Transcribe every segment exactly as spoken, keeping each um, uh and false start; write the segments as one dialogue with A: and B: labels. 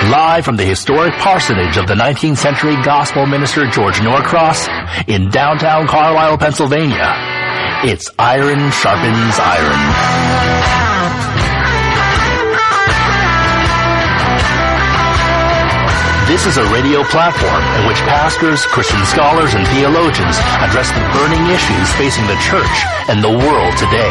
A: Live from the historic parsonage of the nineteenth century gospel minister George Norcross in downtown Carlisle, Pennsylvania, it's Iron Sharpens Iron. This is a radio platform in which pastors, Christian scholars, and theologians address the burning issues facing the church and the world today.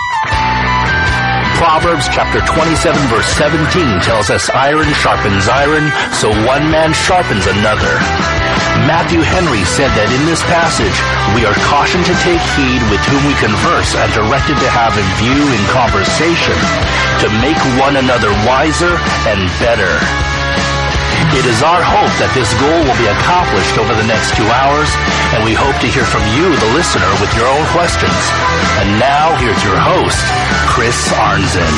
A: Proverbs chapter twenty-seven verse seventeen tells us iron sharpens iron, so one man sharpens another. Matthew Henry said that in this passage, we are cautioned to take heed with whom we converse and directed to have in view in conversation to make one another wiser and better. It is our hope that this goal will be accomplished over the next two hours, and we hope to hear from you, the listener, with your own questions. And now, here's your host, Chris Arnzen.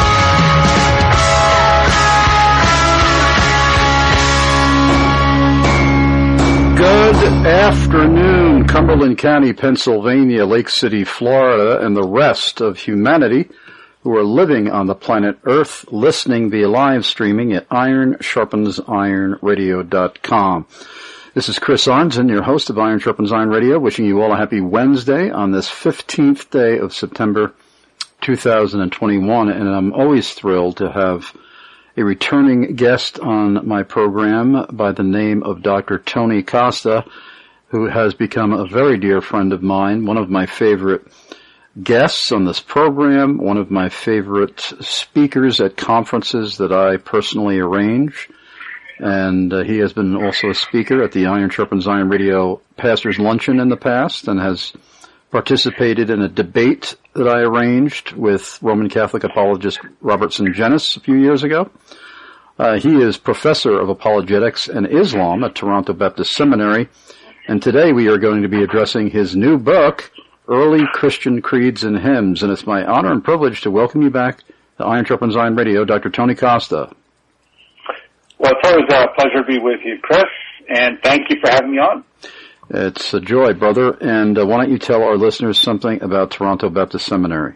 B: Good afternoon, Cumberland County, Pennsylvania, Lake City, Florida, and the rest of humanity who are living on the planet Earth, listening via live streaming at iron sharpens iron radio dot com. This is Chris Arnzen, your host of Iron Sharpens Iron Radio, wishing you all a happy Wednesday on this fifteenth day of September two thousand twenty-one, and I'm always thrilled to have a returning guest on my program by the name of Doctor Tony Costa, who has become a very dear friend of mine, one of my favorite guests on this program, one of my favorite speakers at conferences that I personally arrange, and uh, he has been also a speaker at the Iron Sharpens Iron Radio Pastors Luncheon in the past and has participated in a debate that I arranged with Roman Catholic apologist Robert Sungenis a few years ago. Uh, he is professor of apologetics and Islam at Toronto Baptist Seminary, and today we are going to be addressing his new book, Early Christian Creeds and Hymns, and it's my honor and privilege to welcome you back to Iron Sharpens Iron Radio, Doctor Tony Costa.
C: Well, it's always a pleasure to be with you, Chris, and thank you for having me on.
B: It's a joy, brother, and uh, why don't you tell our listeners something about Toronto Baptist Seminary?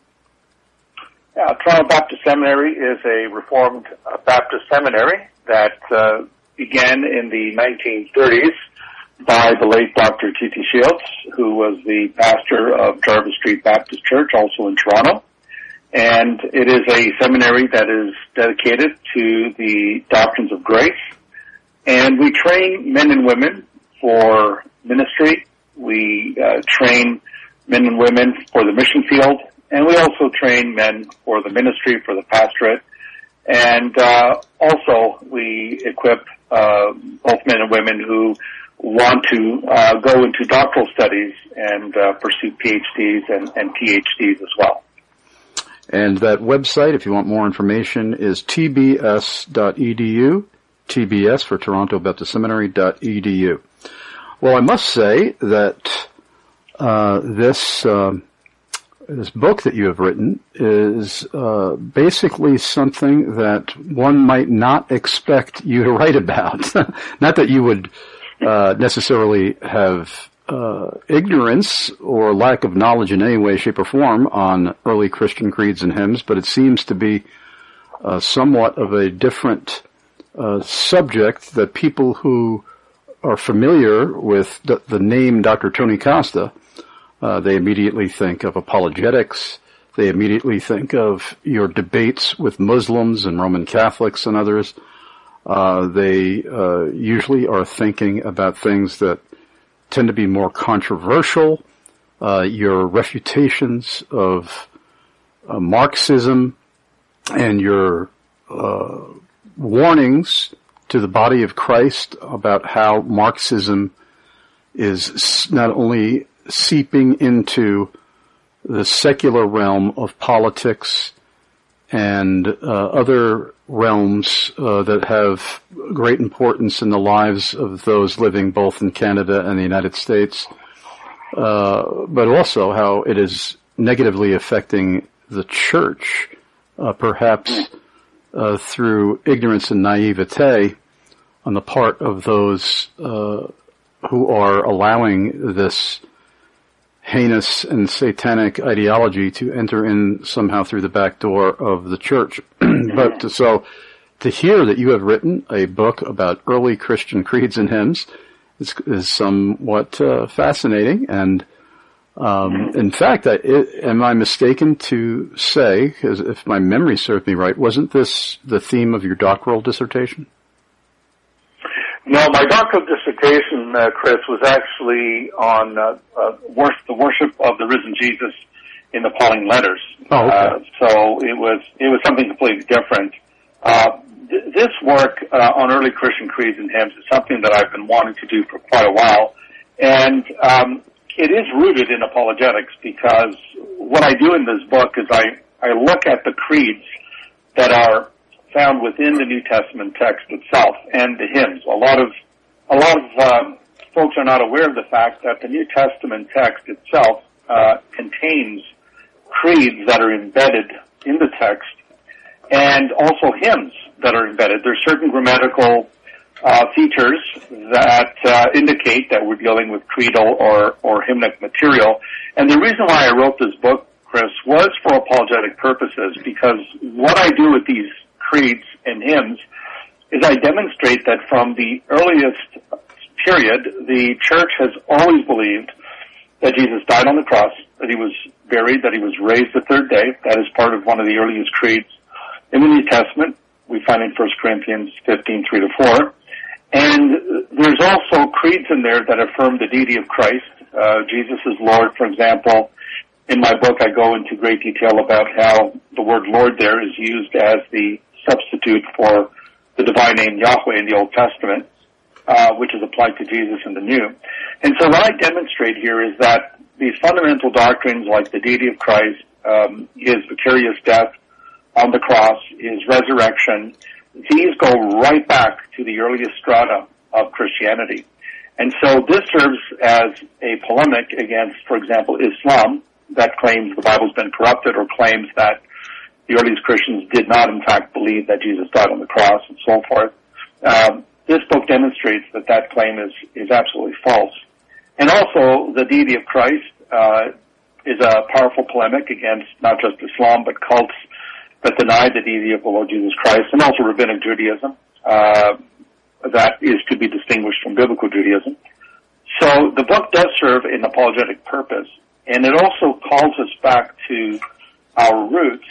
C: Yeah, Toronto Baptist Seminary is a Reformed uh, Baptist seminary that uh, began in the nineteen thirties by the late Doctor T T Shields, who was the pastor of Jarvis Street Baptist Church, also in Toronto. And it is a seminary that is dedicated to the doctrines of grace. And we train men and women for ministry. We uh, train men and women for the mission field. And we also train men for the ministry, for the pastorate. And uh, also we equip uh, both men and women who want to uh, go into doctoral studies and uh, pursue P H Ds and, and P H Ds as well.
B: And that website, if you want more information, is t b s dot e d u, T B S for Toronto Baptist Seminary dot e d u. Well, I must say that uh, this uh, this book that you have written is uh, basically something that one might not expect you to write about. Not that you would Uh, necessarily have uh, ignorance or lack of knowledge in any way, shape, or form on early Christian creeds and hymns, but it seems to be uh, somewhat of a different uh, subject that people who are familiar with the, the name Doctor Tony Costa, uh, they immediately think of apologetics. They immediately think of your debates with Muslims and Roman Catholics and others. Uh, they uh, usually are thinking about things that tend to be more controversial. Uh, your refutations of uh, Marxism and your uh, warnings to the body of Christ about how Marxism is not only seeping into the secular realm of politics and uh, other realms uh, that have great importance in the lives of those living both in Canada and the United States, uh, but also how it is negatively affecting the church, uh, perhaps uh, through ignorance and naivete on the part of those uh, who are allowing this heinous and satanic ideology to enter in somehow through the back door of the church. But so to hear that you have written a book about early Christian creeds and hymns is, is somewhat uh, fascinating. And um, in fact, I, it, am I mistaken to say, because if my memory serves me right, wasn't this the theme of your doctoral dissertation?
C: No, my doctoral dissertation, uh, Chris, was actually on uh, uh, wor- the worship of the risen Jesus in the Pauline letters.
B: Oh, okay.
C: Uh, so it was it was something completely different. Uh, th- this work uh, on early Christian creeds and hymns is something that I've been wanting to do for quite a while, and um, it is rooted in apologetics, because what I do in this book is I, I look at the creeds that are found within the New Testament text itself and the hymns. A lot of a lot of um, folks are not aware of the fact that the New Testament text itself uh, contains creeds that are embedded in the text, and also hymns that are embedded. There's certain grammatical uh, features that uh, indicate that we're dealing with creedal or, or hymnic material. And the reason why I wrote this book, Chris, was for apologetic purposes, because what I do with these creeds and hymns is I demonstrate that from the earliest period, the church has always believed that Jesus died on the cross, that he was buried, that he was raised the third day. That is part of one of the earliest creeds in the New Testament. We find in First Corinthians fifteen, three to four. And there's also creeds in there that affirm the deity of Christ. Uh, Jesus is Lord, for example. In my book, I go into great detail about how the word Lord there is used as the substitute for the divine name Yahweh in the Old Testament, uh, which is applied to Jesus in the New. And so what I demonstrate here is that these fundamental doctrines like the deity of Christ, um, his vicarious death on the cross, his resurrection, these go right back to the earliest strata of Christianity. And so this serves as a polemic against, for example, Islam, that claims the Bible's been corrupted, or claims that the earliest Christians did not, in fact, believe that Jesus died on the cross, and so forth. Um, this book demonstrates that that claim is, is absolutely false. And also, the deity of Christ uh, is a powerful polemic against not just Islam, but cults that deny the deity of the Lord Jesus Christ, and also Rabbinic Judaism, uh, that is to be distinguished from Biblical Judaism. So the book does serve an apologetic purpose, and it also calls us back to our roots,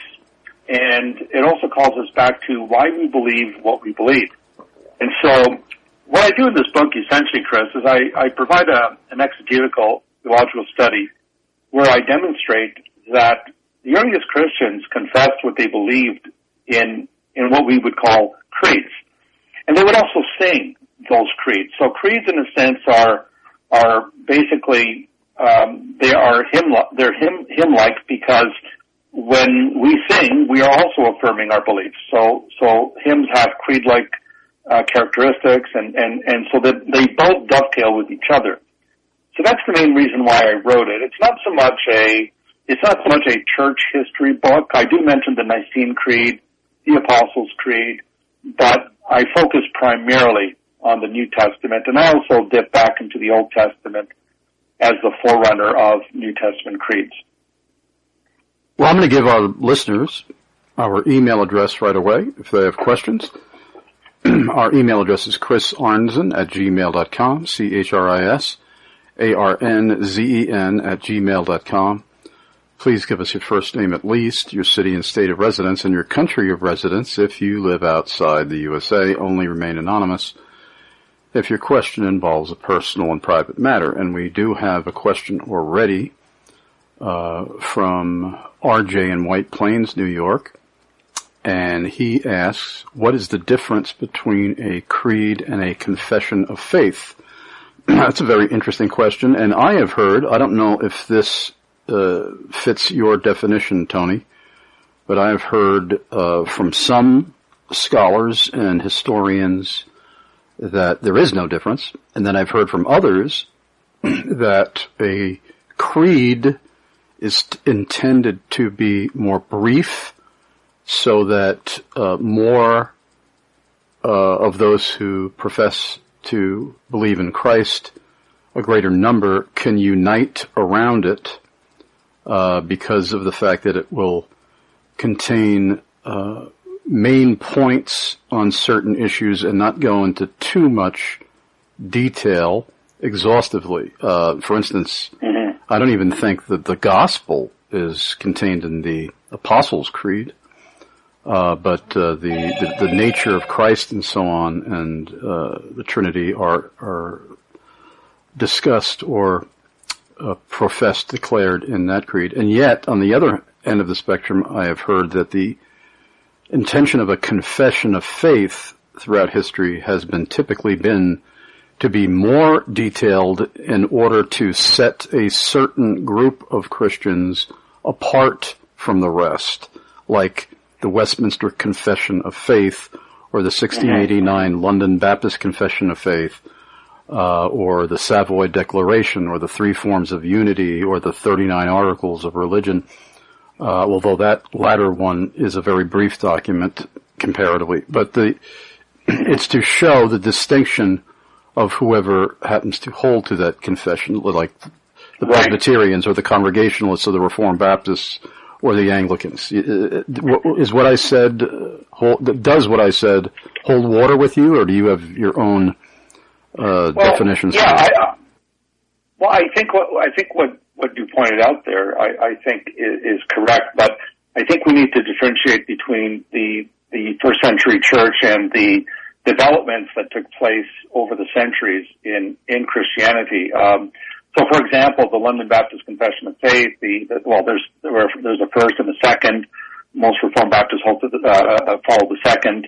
C: and it also calls us back to why we believe what we believe. And so what I do in this book, essentially, Chris, is I, I provide a, an exegetical theological study where I demonstrate that the earliest Christians confessed what they believed in, in what we would call creeds. And they would also sing those creeds. So creeds, in a sense, are, are basically, um, they are hymn, they're hymn, hymn-like, because when we sing, we are also affirming our beliefs. So, so hymns have creed-like, uh, characteristics, and, and, and so that they both dovetail with each other. So that's the main reason why I wrote it. It's not so much a, It's not so much a church history book. I do mention the Nicene Creed, the Apostles' Creed, but I focus primarily on the New Testament, and I also dip back into the Old Testament as the forerunner of New Testament creeds.
B: Well, I'm going to give our listeners our email address right away if they have questions. Our email address is chris arnzen at gmail dot com, C H R I S A R N Z E N at gmail dot com. Please give us your first name at least, your city and state of residence, and your country of residence. If you live outside the U S A, only remain anonymous if your question involves a personal and private matter. And we do have a question already uh, from R J in White Plains, New York. And he asks, what is the difference between a creed and a confession of faith? That's a very interesting question. And I have heard, I don't know if this Uh, fits your definition, Tony, but I've heard uh, from some scholars and historians that there is no difference, and then I've heard from others that a creed is t- intended to be more brief so that uh, more uh, of those who profess to believe in Christ, a greater number, can unite around it. Uh, because of the fact that it will contain uh, main points on certain issues and not go into too much detail exhaustively. Uh, for instance, mm-hmm. I don't even think that the gospel is contained in the Apostles' Creed, uh, but uh, the, the the nature of Christ and so on and uh, the Trinity are are discussed or uh, professed, declared in that creed. And yet, on the other end of the spectrum, I have heard that the intention of a confession of faith throughout history has been typically been to be more detailed in order to set a certain group of Christians apart from the rest, like the Westminster Confession of Faith or the sixteen eighty-nine London Baptist Confession of Faith, uh, or the Savoy Declaration or the Three Forms of Unity or the thirty-nine Articles of Religion, uh, although that latter one is a very brief document comparatively. But the it's to show the distinction of whoever happens to hold to that confession, like the Presbyterians or the Congregationalists or the Reformed Baptists or the Anglicans. Is what I said, does what I said hold water with you, or do you have your own uh,
C: well,
B: definitions?
C: Yeah, I, uh, well, I think what I think what, what you pointed out there, I, I think is, is correct, but I think we need to differentiate between the the first century church and the developments that took place over the centuries in, in Christianity. Um, so, for example, the London Baptist Confession of Faith, the, the well, there's there were, there's a first and a second. Most Reformed Baptists hold to the, uh, follow the second.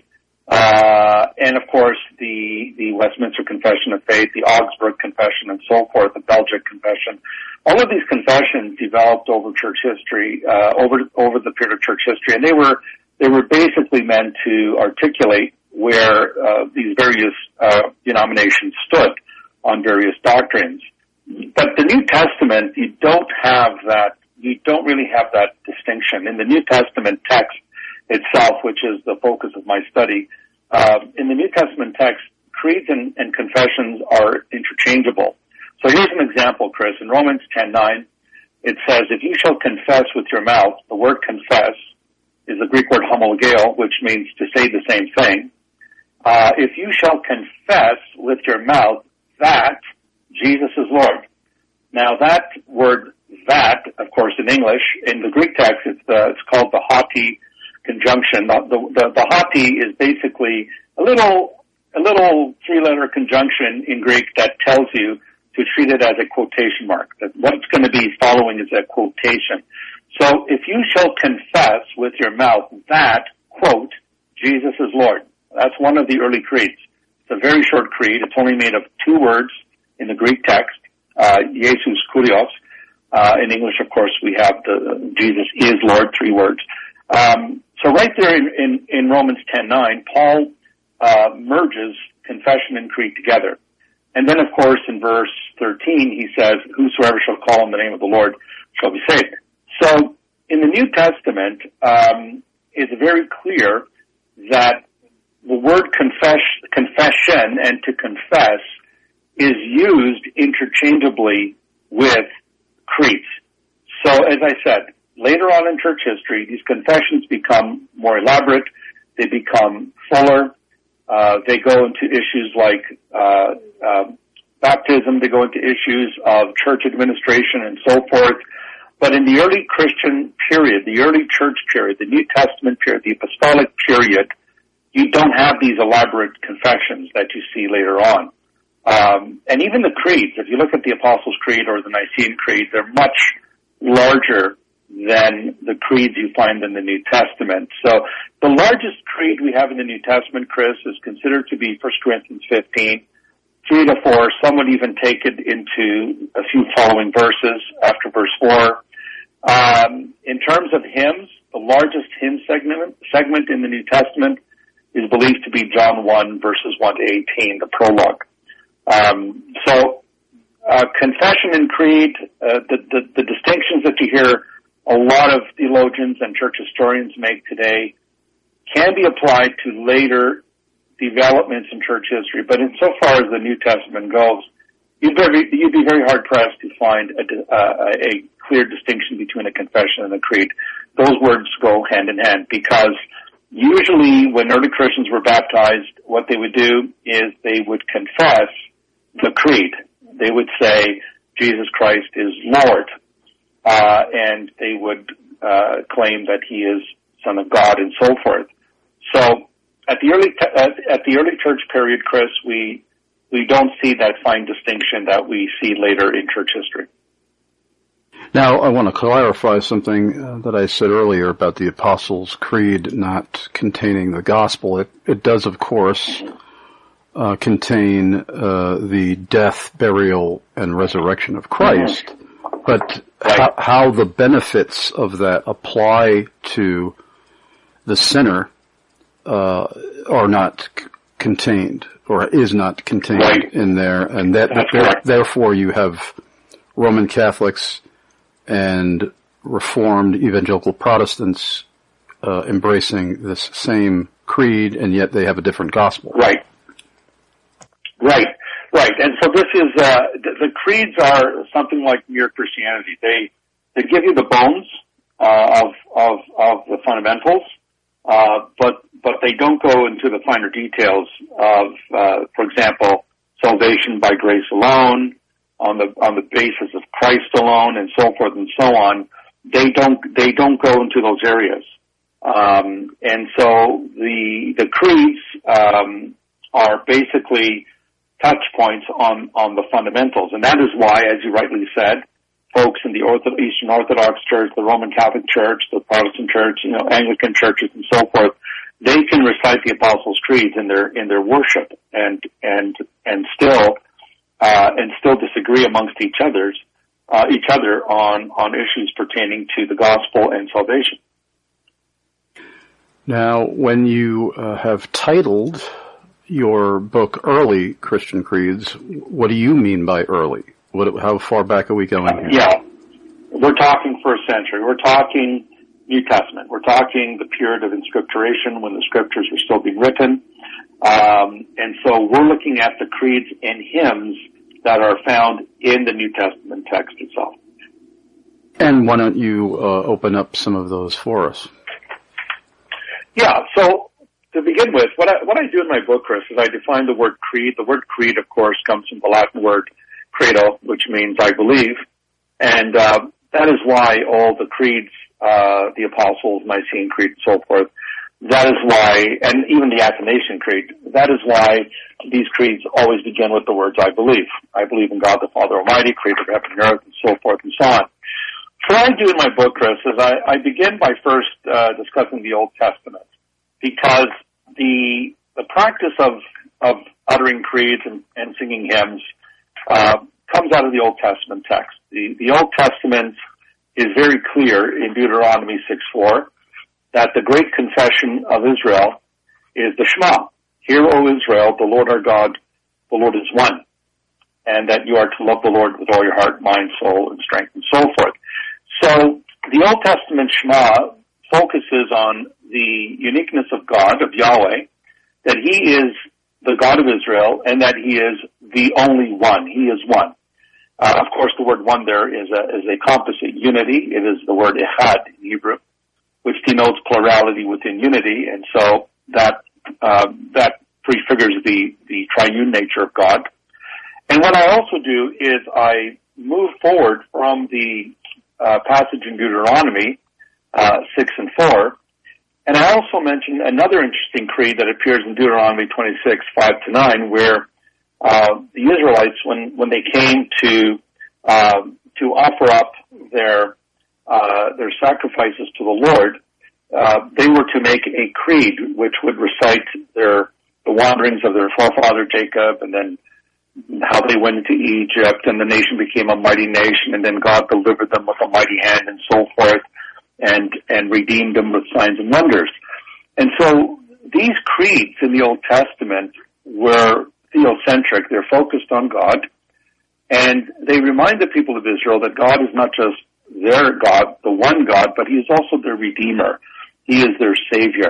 C: Uh, and, of course, the, the Westminster Confession of Faith, the Augsburg Confession, and so forth, the Belgic Confession. All of these confessions developed over church history, uh, over over the period of church history, and they were they were basically meant to articulate where uh, these various uh, denominations stood on various doctrines. But the New Testament, you don't have that, you don't really have that distinction. In the New Testament text itself, which is the focus of my study, uh, in the New Testament text, creeds and, and confessions are interchangeable. So here's an example, Chris. In Romans ten nine, it says, if you shall confess with your mouth, the word confess is the Greek word homologeo, which means to say the same thing. Uh, if you shall confess with your mouth that Jesus is Lord. Now that word, that, of course, in English, in the Greek text, it's, the, it's called the haughty conjunction. The, the, the haughty is basically a little, a little three-letter conjunction in Greek that tells you to treat it as a quotation mark. That what's going to be following is a quotation. So if you shall confess with your mouth that, quote, Jesus is Lord. That's one of the early creeds. It's a very short creed. It's only made of two words in the Greek text, uh, Jesus Kurios. Uh, in English, of course, we have the Jesus is Lord, three words. Um, so right there in, in, in Romans ten nine, Paul uh, merges confession and creed together. And then, of course, in verse thirteen, he says, whosoever shall call on the name of the Lord shall be saved. So in the New Testament, um, it's very clear that the word confess, confession and to confess is used interchangeably with creeds. So as I said, later on in church history, these confessions become more elaborate. They become fuller. Uh, they go into issues like uh, uh, baptism. They go into issues of church administration and so forth. But in the early Christian period, the early church period, the New Testament period, the apostolic period, you don't have these elaborate confessions that you see later on. Um, and even the creeds, if you look at the Apostles' Creed or the Nicene Creed, they're much larger than the creeds you find in the New Testament. So the largest creed we have in the New Testament, Chris, is considered to be First Corinthians fifteen, three to four. Some would even take it into a few following verses after verse four. Um, in terms of hymns, the largest hymn segment, segment in the New Testament is believed to be John one, verses one to eighteen, the prologue. Um, so, uh, confession and creed, uh, the, the, the distinctions that you hear a lot of theologians and church historians make today can be applied to later developments in church history. But insofar as the New Testament goes, you'd, very, you'd be very hard-pressed to find a, uh, a clear distinction between a confession and a creed. Those words go hand in hand because usually when early Christians were baptized, what they would do is they would confess the creed. They would say, Jesus Christ is Lord, uh, and they would uh, claim that he is Son of God and so forth. So at the early at, at the early church period, Chris, we we don't see that fine distinction that we see later in church history.
B: Now, I want to clarify something uh, that I said earlier about the Apostles' Creed not containing the gospel. It, it does, of course, uh, contain uh, the death, burial, and resurrection of Christ, mm-hmm. but
C: right.
B: how, how the benefits of that apply to the sinner uh, are not c- contained, or is not contained
C: right.
B: in there, and that, that therefore you have Roman Catholics and Reformed evangelical Protestants uh, embracing this same creed, and yet they have a different gospel.
C: Right. Right. Right. And so this is, uh, the, the creeds are something like mere Christianity. They, they give you the bones, uh, of, of, of the fundamentals, uh, but, but they don't go into the finer details of, uh, for example, salvation by grace alone, on the on the basis of Christ alone, and so forth and so on. They don't they don't go into those areas, um, and so the the creeds um, are basically touch points on on the fundamentals, and that is why, as you rightly said, folks in the Ortho- Eastern Orthodox Church, the Roman Catholic Church, the Protestant Church, you know, Anglican churches, and so forth, they can recite the Apostles' Creeds in their in their worship, and and and still. Uh, and still disagree amongst each others, uh, each other on, on issues pertaining to the gospel and salvation.
B: Now, when you uh, have titled your book "Early Christian Creeds," what do you mean by early? What, how far back are we going here?
C: Yeah, we're talking first century. We're talking New Testament. We're talking the period of inscripturation when the scriptures were still being written. Um, and so we're looking at the creeds and hymns that are found in the New Testament text itself.
B: And why don't you uh, open up some of those for us?
C: Yeah, so to begin with, what I, what I do in my book, Chris, is I define the word creed. The word creed, of course, comes from the Latin word credo, which means I believe. And uh, that is why all the creeds, uh, the Apostles, Nicene Creed, and so forth, that is why, and even the Athanasian Creed, that is why these creeds always begin with the words, I believe. I believe in God the Father Almighty, creator of heaven and earth, and so forth and so on. What I do in my book, Chris, is I, I begin by first uh, discussing the Old Testament, because the the practice of, of uttering creeds and, and singing hymns uh, comes out of the Old Testament text. The, the Old Testament is very clear in Deuteronomy six four, that the great confession of Israel is the Shema. Hear, O Israel, the Lord our God, the Lord is one. And that you are to love the Lord with all your heart, mind, soul, and strength, and so forth. So the Old Testament Shema focuses on the uniqueness of God, of Yahweh, that he is the God of Israel, and that he is the only one. He is one. Uh, of course, the word one there is a, is a composite unity. It is the word echad in Hebrew, which denotes plurality within unity, and so that uh, that prefigures the, the triune nature of God. And what I also do is I move forward from the uh, passage in Deuteronomy uh, six and four, and I also mention another interesting creed that appears in Deuteronomy twenty-six, five to nine, where uh, the Israelites, when, when they came to uh, to offer up their Uh, their sacrifices to the Lord, uh, they were to make a creed which would recite their the wanderings of their forefather Jacob, and then how they went into Egypt, and the nation became a mighty nation, and then God delivered them with a mighty hand, and so forth, and and redeemed them with signs and wonders. And so these creeds in the Old Testament were theocentric. They're focused on God, and they remind the people of Israel that God is not just their God, the one God, but he is also their Redeemer. He is their Savior.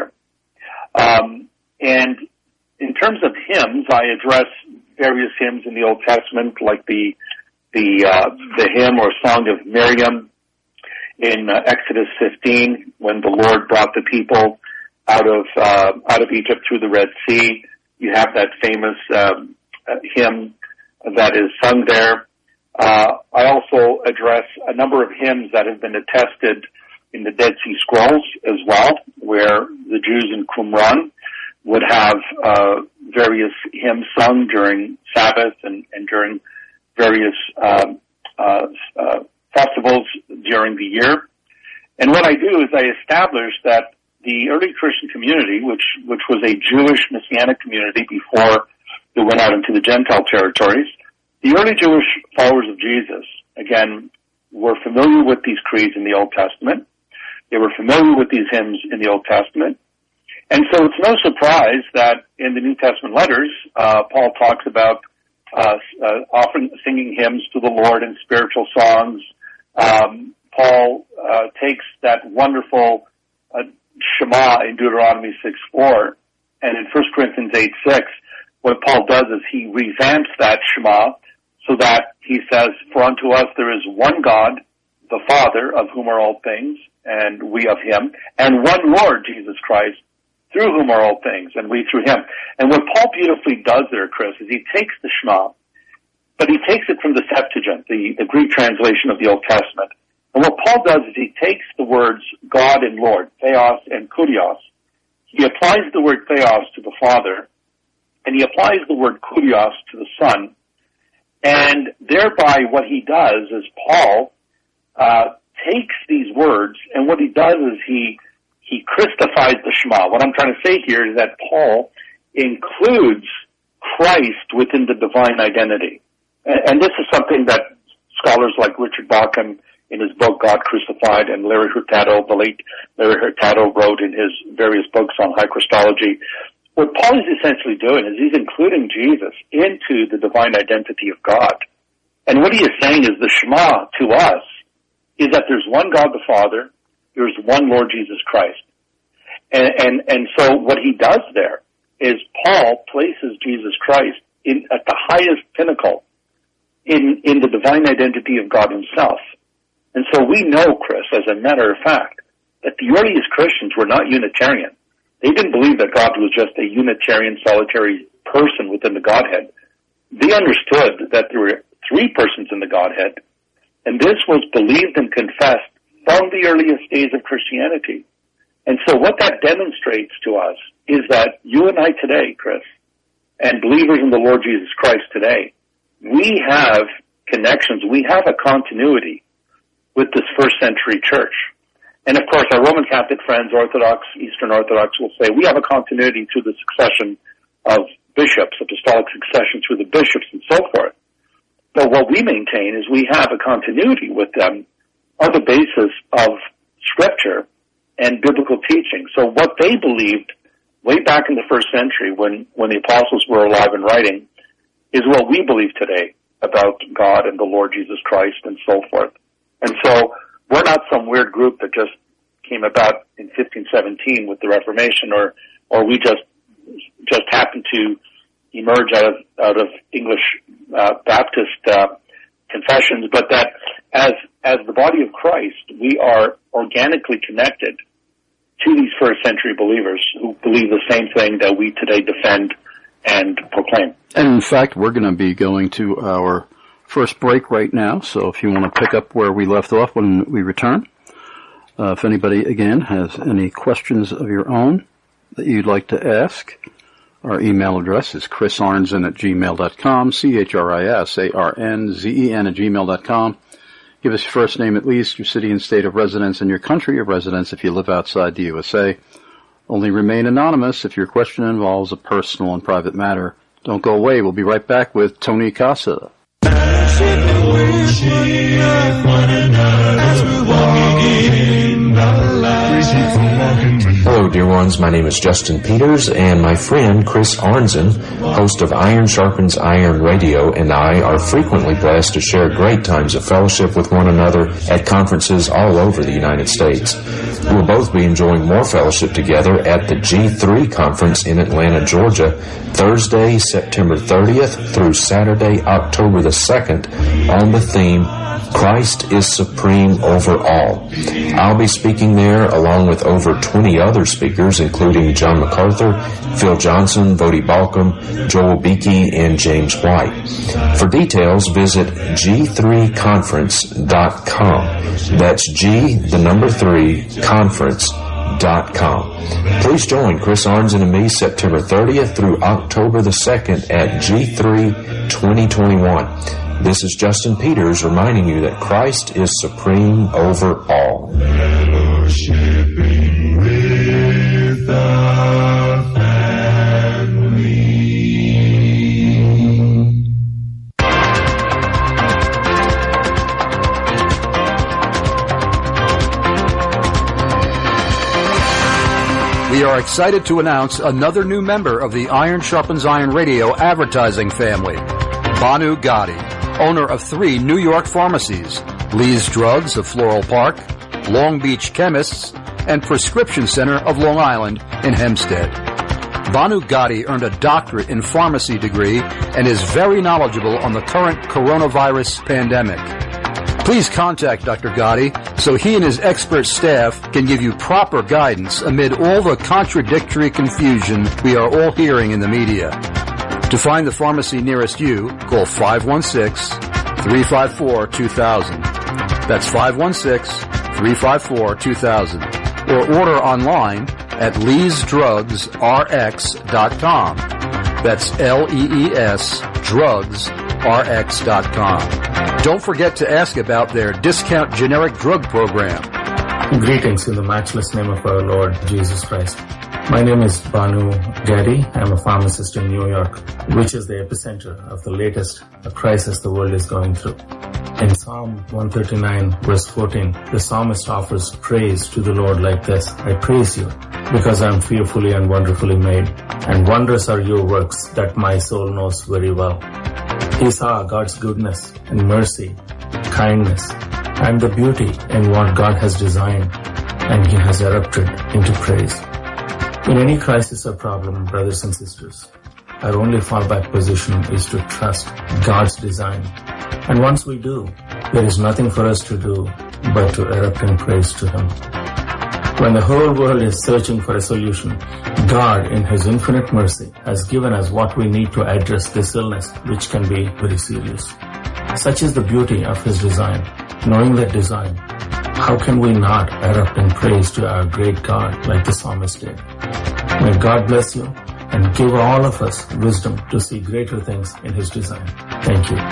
C: Um, and in terms of hymns, I address various hymns in the Old Testament, like the the uh, the hymn or song of Miriam in uh, Exodus fifteen, when the Lord brought the people out of uh, out of Egypt through the Red Sea. You have that famous um, hymn that is sung there. Uh, I also address a number of hymns that have been attested in the Dead Sea Scrolls as well, where the Jews in Qumran would have uh, various hymns sung during Sabbath and, and during various uh, uh, uh, festivals during the year. And what I do is I establish that the early Christian community, which which was a Jewish Messianic community before it went out into the Gentile territories, the early Jewish followers of Jesus, again, were familiar with these creeds in the Old Testament. They were familiar with these hymns in the Old Testament. And so it's no surprise that in the New Testament letters, uh, Paul talks about uh, uh, often singing hymns to the Lord and spiritual songs. Um, Paul uh, takes that wonderful uh, Shema in Deuteronomy six four, and in First Corinthians eight six, what Paul does is he revamps that Shema so that he says, "For unto us there is one God, the Father, of whom are all things, and we of him, and one Lord, Jesus Christ, through whom are all things, and we through him." And what Paul beautifully does there, Chris, is he takes the Shema, but he takes it from the Septuagint, the, the Greek translation of the Old Testament. And what Paul does is he takes the words God and Lord, theos and kurios. He applies the word theos to the Father, and he applies the word kurios to the Son. And thereby what he does is Paul uh, takes these words, and what he does is he he Christifies the Shema. What I'm trying to say here is that Paul includes Christ within the divine identity. And, and this is something that scholars like Richard Bauckham in his book God Crucified, and Larry Hurtado, the late Larry Hurtado, wrote in his various books on high Christology. What Paul is essentially doing is he's including Jesus into the divine identity of God. And what he is saying is the Shema to us is that there's one God the Father, there's one Lord Jesus Christ. And, and, and so what he does there is Paul places Jesus Christ in, at the highest pinnacle in, in the divine identity of God himself. And so we know, Chris, as a matter of fact, that the earliest Christians were not Unitarian. They didn't believe that God was just a Unitarian, solitary person within the Godhead. They understood that there were three persons in the Godhead, and this was believed and confessed from the earliest days of Christianity. And so what that demonstrates to us is that you and I today, Chris, and believers in the Lord Jesus Christ today, we have connections, we have a continuity with this first century church. And of course, our Roman Catholic friends, Orthodox, Eastern Orthodox, will say we have a continuity through the succession of bishops, apostolic succession through the bishops and so forth. But what we maintain is we have a continuity with them on the basis of Scripture and biblical teaching. So what they believed way back in the first century when, when the apostles were alive and writing is what we believe today about God and the Lord Jesus Christ and so forth. And so we're not some weird group that just came about in fifteen seventeen with the Reformation, or or we just just happened to emerge out of out of English uh, Baptist uh, confessions, but that as as the body of Christ, we are organically connected to these first century believers who believe the same thing that we today defend and proclaim.
B: And in fact, we're going to be going to our first break right now, so if you want to pick up where we left off when we return, uh, if anybody, again, has any questions of your own that you'd like to ask, our email address is chris arnzen at gmail dot com, C H R I S A R N Z E N at gmail dot com. Give us your first name at least, your city and state of residence, and your country of residence if you live outside the U S A. Only remain anonymous if your question involves a personal and private matter. Don't go away. We'll be right back with Tony Casa.
D: Hello, dear ones. My name is Justin Peters, and my friend Chris Arnzen, host of Iron Sharpens Iron Radio, and I are frequently blessed to share great times of fellowship with one another at conferences all over the United States. We'll both be enjoying more fellowship together at the G three conference in Atlanta, Georgia, Thursday, September thirtieth through Saturday, October the second, on the theme Christ is Supreme Over All. I'll be speaking there along along with over twenty other speakers, including John MacArthur, Phil Johnson, Voddie Baucham, Joel Beakey, and James White. For details, visit G three conference dot com. That's G, the number three, conference dot com. Please join Chris Arnzen and me September thirtieth through October the second at G three twenty twenty-one. This is Justin Peters reminding you that Christ is supreme over all. Fellowshipping with the family.
B: We are excited to announce another new member of the Iron Sharpens Iron Radio advertising family, Banu Gotti, owner of three New York pharmacies, Lee's Drugs of Floral Park, Long Beach Chemists, and Prescription Center of Long Island in Hempstead. Banu Gotti earned a doctorate in pharmacy degree and is very knowledgeable on the current coronavirus pandemic. Please contact Doctor Gotti so he and his expert staff can give you proper guidance amid all the contradictory confusion we are all hearing in the media. To find the pharmacy nearest you, call five one six, three five four, two thousand. That's five one six, three five four, two thousand. Or order online at lees drugs r x dot com. That's L E E S drugs r x dot com. Don't forget to ask about their discount generic drug program.
E: Greetings in the matchless name of our Lord Jesus Christ. My name is Banu Gotti. I'm a pharmacist in New York, which is the epicenter of the latest crisis the world is going through. In Psalm one thirty-nine, verse fourteen, the psalmist offers praise to the Lord like this: I praise you because I am fearfully and wonderfully made, and wondrous are your works that my soul knows very well. He saw God's goodness and mercy, kindness, and the beauty in what God has designed, and he has erupted into praise. In any crisis or problem, brothers and sisters, our only fallback position is to trust God's design. And once we do, there is nothing for us to do but to erupt in praise to him. When the whole world is searching for a solution, God, in his infinite mercy, has given us what we need to address this illness, which can be very serious. Such is the beauty of his design. Knowing that design, how can we not erupt in praise to our great God like the psalmist did? May God bless you and give all of us wisdom to see greater things in his design. Thank you.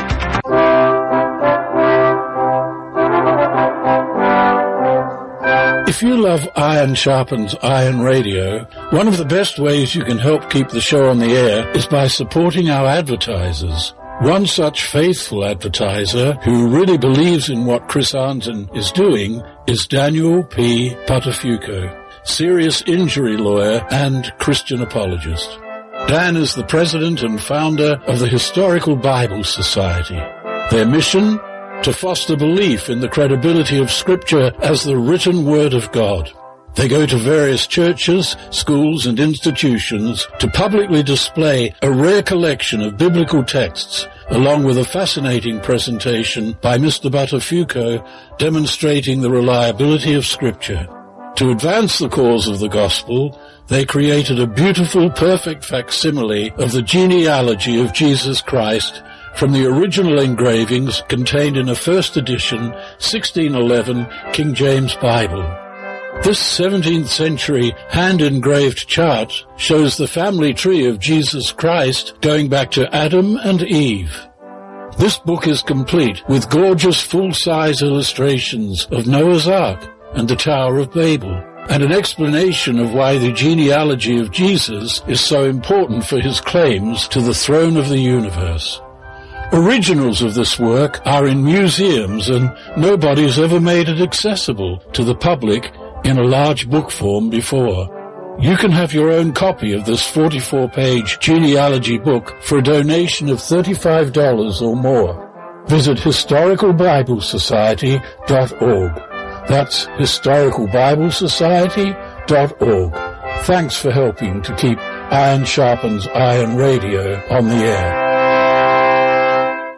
F: If you love Iron Sharpens Iron Radio, one of the best ways you can help keep the show on the air is by supporting our advertisers. One such faithful advertiser who really believes in what Chris Arnzen is doing is Daniel P. Patafuco, serious injury lawyer and Christian apologist. Dan is the president and founder of the Historical Bible Society. Their mission? To foster belief in the credibility of Scripture as the written Word of God. They go to various churches, schools, and institutions to publicly display a rare collection of biblical texts, along with a fascinating presentation by Mister Buttafuoco demonstrating the reliability of Scripture. To advance the cause of the gospel, they created a beautiful, perfect facsimile of the genealogy of Jesus Christ from the original engravings contained in a first edition sixteen eleven King James Bible. This seventeenth century hand-engraved chart shows the family tree of Jesus Christ going back to Adam and Eve. This book is complete with gorgeous full-size illustrations of Noah's Ark and the Tower of Babel, and an explanation of why the genealogy of Jesus is so important for his claims to the throne of the universe. Originals of this work are in museums, and nobody's ever made it accessible to the public in a large book form before. You can have your own copy of this forty-four page genealogy book for a donation of thirty-five dollars or more. Visit historical bible society dot org. That's historical bible society dot org. Thanks for helping to keep Iron Sharpens Iron Radio on the air.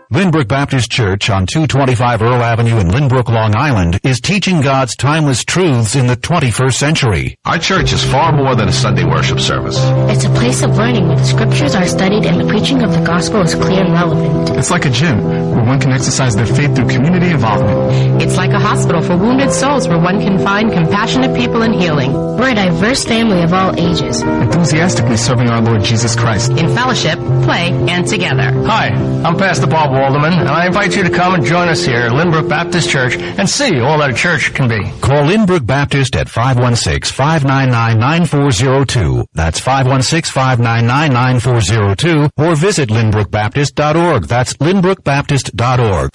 G: Lynbrook Baptist Church on two twenty-five Earl Avenue in Lynbrook, Long Island is teaching God's timeless truths in the twenty-first century.
H: Our church is far more than a Sunday worship service.
I: It's a place of learning where the scriptures are studied and the preaching of the gospel is clear and relevant.
J: It's like a gym where one can exercise their faith through community involvement.
K: It's like a hospital for wounded souls where one can find compassionate people in healing.
I: We're a diverse family of all ages,
J: enthusiastically serving our Lord Jesus Christ.
K: In fellowship, play, and together.
L: Hi, I'm Pastor Bob Walderman, and I invite you to come and join us here at Lynbrook Baptist Church and see all that a church can be.
G: Call Lynbrook Baptist at five one six, five nine nine, nine four zero two. That's five one six, five nine nine, nine four zero two. Or visit lynbrook baptist dot org. That's lynbrook baptist dot org.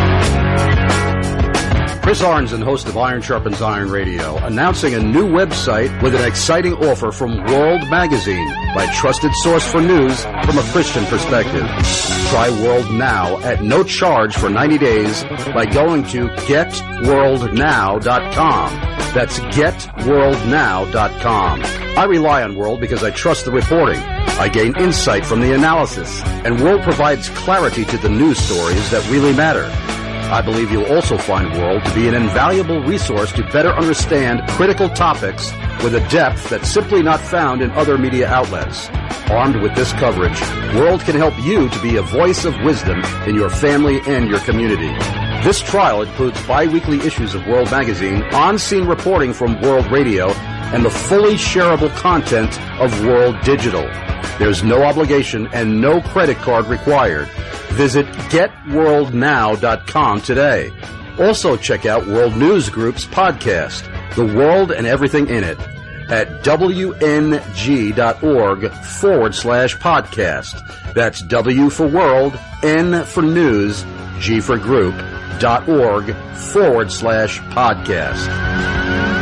B: Chris Arnzen, host of Iron Sharpens Iron Radio, announcing a new website with an exciting offer from World Magazine, my trusted source for news from a Christian perspective. Try World Now at no charge for ninety days by going to get world now dot com. That's get world now dot com. I rely on World because I trust the reporting. I gain insight from the analysis, and World provides clarity to the news stories that really matter. I believe you'll also find World to be an invaluable resource to better understand critical topics with a depth that's simply not found in other media outlets. Armed with this coverage, World can help you to be a voice of wisdom in your family and your community. This trial includes bi-weekly issues of World Magazine, on-scene reporting from World Radio, and the fully shareable content of World Digital. There's no obligation and no credit card required. Visit get world now dot com today. Also check out World News Group's podcast, The World and Everything in It, at W N G dot org forward slash podcast. That's W for World, N for News, G for Group, dot org forward slash podcast.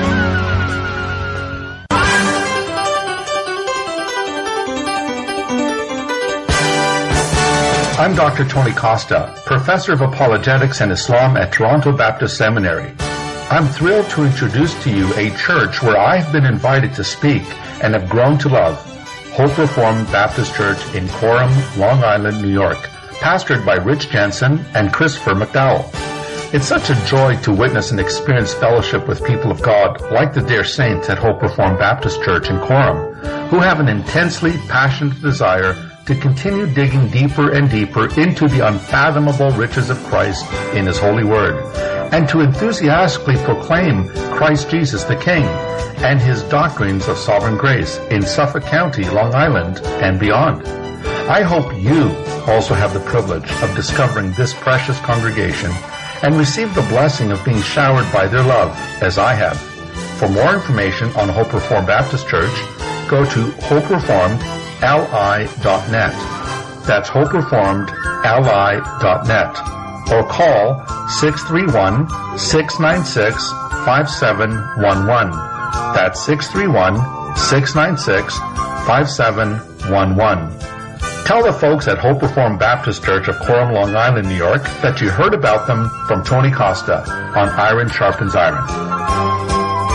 M: I'm Doctor Tony Costa, Professor of Apologetics and Islam at Toronto Baptist Seminary. I'm thrilled to introduce to you a church where I've been invited to speak and have grown to love, Hope Reformed Baptist Church in Coram, Long Island, New York, pastored by Rich Jensen and Christopher McDowell. It's such a joy to witness and experience fellowship with people of God like the dear saints at Hope Reformed Baptist Church in Coram, who have an intensely passionate desire to continue digging deeper and deeper into the unfathomable riches of Christ in His holy word, and to enthusiastically proclaim Christ Jesus the King and His doctrines of sovereign grace in Suffolk County, Long Island, and beyond. I hope you also have the privilege of discovering this precious congregation and receive the blessing of being showered by their love, as I have. For more information on Hope Reformed Baptist Church, go to hope reformed L I dot net. That's hope reformed L I dot net. Or call six three one, six nine six, five seven one one. That's six three one, six nine six, five seven one one. Tell the folks at Hope Reformed Baptist Church of Coram, Long Island, New York that you heard about them from Tony Costa on Iron Sharpens Iron.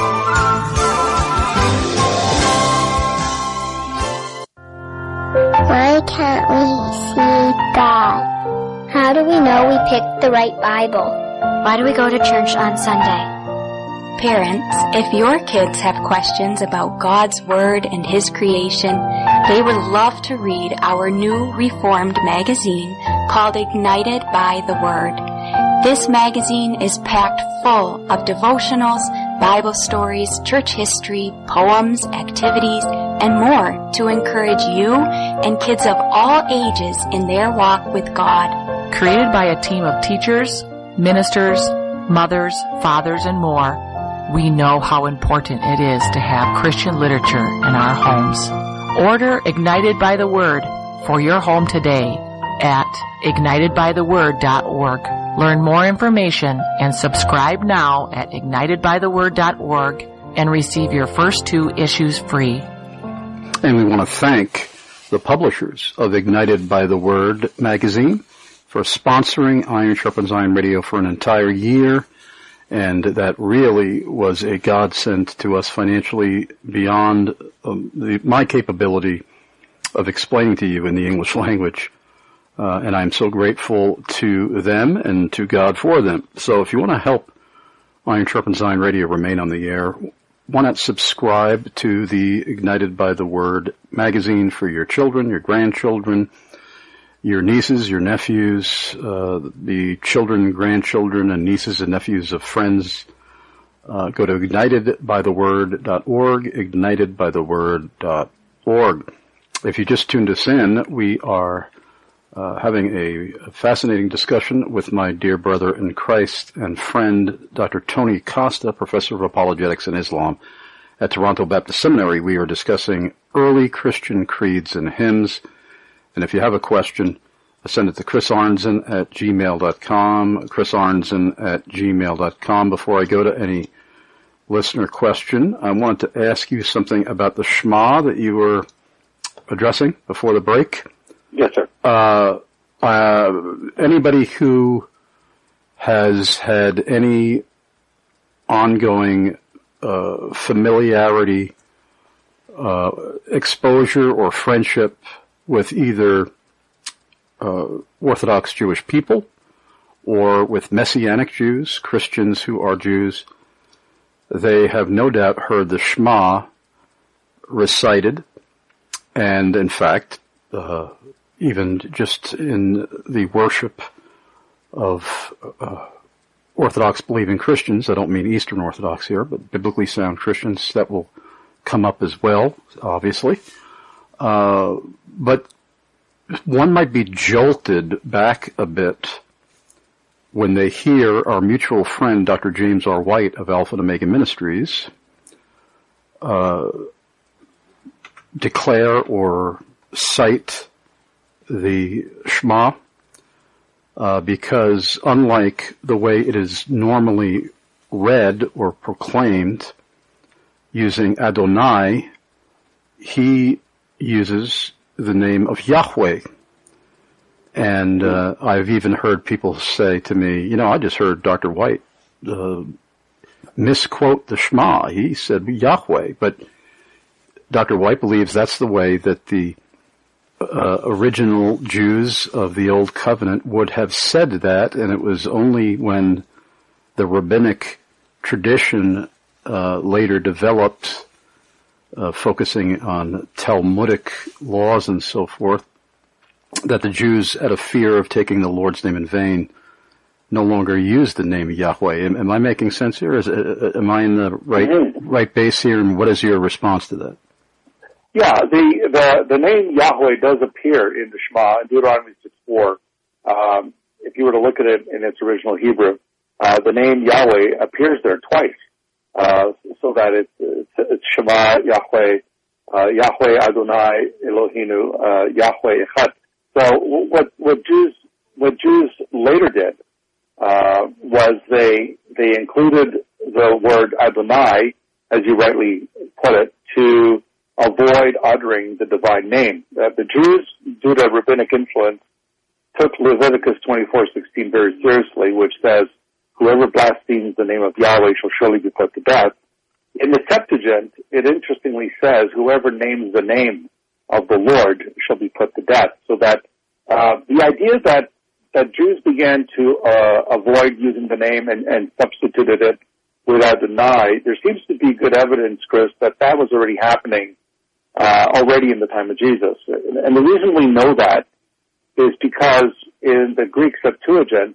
N: Why can't we see God? How do we know we picked the right Bible?
O: Why do we go to church on Sunday? Parents, if your kids have questions about God's Word and His creation, they would love to read our new Reformed magazine called Ignited by the Word. This magazine is packed full of devotionals, Bible stories, church history, poems, activities, and more to encourage you and kids of all ages in their walk with God.
K: Created by a team of teachers, ministers, mothers, fathers, and more, we know how important it is to have Christian literature in our homes. Order Ignited by the Word for your home today at ignited by the word dot org. Learn more information and subscribe now at ignited by the word dot org and receive your first two issues free.
B: And we want to thank the publishers of Ignited by the Word magazine for sponsoring Iron Sharpens Iron Radio for an entire year. And that really was a godsend to us financially beyond um, the, my capability of explaining to you in the English language Uh, and I'm so grateful to them and to God for them. So if you want to help Iron Sharpens Iron Radio remain on the air, why not subscribe to the Ignited by the Word magazine for your children, your grandchildren, your nieces, your nephews, uh, the children, grandchildren, and nieces and nephews of friends. Uh, go to ignited by the word dot org, ignited by the word dot org. If you just tuned us in, we are Uh, having a fascinating discussion with my dear brother in Christ and friend, Doctor Tony Costa, professor of apologetics and Islam at Toronto Baptist Seminary. We are discussing early Christian creeds and hymns. And if you have a question, send it to Chris Arnzen at gmail dot com, Chris Arnzen at gmail dot com. Before I go to any listener question, I wanted to ask you something about the Shema that you were addressing before the break.
C: Yes, sir.
B: Uh, uh, anybody who has had any ongoing uh, familiarity, uh, exposure, or friendship with either uh, Orthodox Jewish people or with Messianic Jews, Christians who are Jews, they have no doubt heard the Shema recited, and in fact, uh, even just in the worship of uh, Orthodox believing Christians, I don't mean Eastern Orthodox here, but biblically sound Christians, that will come up as well, obviously. Uh, but one might be jolted back a bit when they hear our mutual friend, Doctor James R. White of Alpha and Omega Ministries, uh, declare or cite the Shema, uh, because unlike the way it is normally read or proclaimed using Adonai, he uses the name of Yahweh. And uh, I've even heard people say to me, you know, I just heard Doctor White uh, misquote the Shema. He said Yahweh, but Doctor White believes that's the way that the uh, original Jews of the Old Covenant would have said that, and it was only when the rabbinic tradition uh, later developed, uh, focusing on Talmudic laws and so forth, that the Jews, out of fear of taking the Lord's name in vain, no longer use the name Yahweh. Am, am I making sense here? Is, uh, am I in the right mm-hmm. right base here? And what is your response to that?
C: Yeah, the the, the name Yahweh does appear in the Shema in Deuteronomy six four. Um, if you were to look at it in its original Hebrew, uh, the name Yahweh appears there twice, uh, so that it's, it's, it's Shema Yahweh, uh, Yahweh Adonai Eloheinu, uh, Yahweh Echad. So what what Jews what Jews later did uh, was they they included the word Adonai, as you rightly put it, to avoid uttering the divine name. Uh, the Jews, due to rabbinic influence, took Leviticus twenty-four sixteen very seriously, which says, "Whoever blasphemes the name of Yahweh shall surely be put to death." In the Septuagint, it interestingly says, "Whoever names the name of the Lord shall be put to death," so that uh, the idea that that Jews began to uh, avoid using the name and, and substituted it with Adonai, there seems to be good evidence, Chris, that that was already happening uh, already in the time of Jesus. And the reason we know that is because in the Greek Septuagint,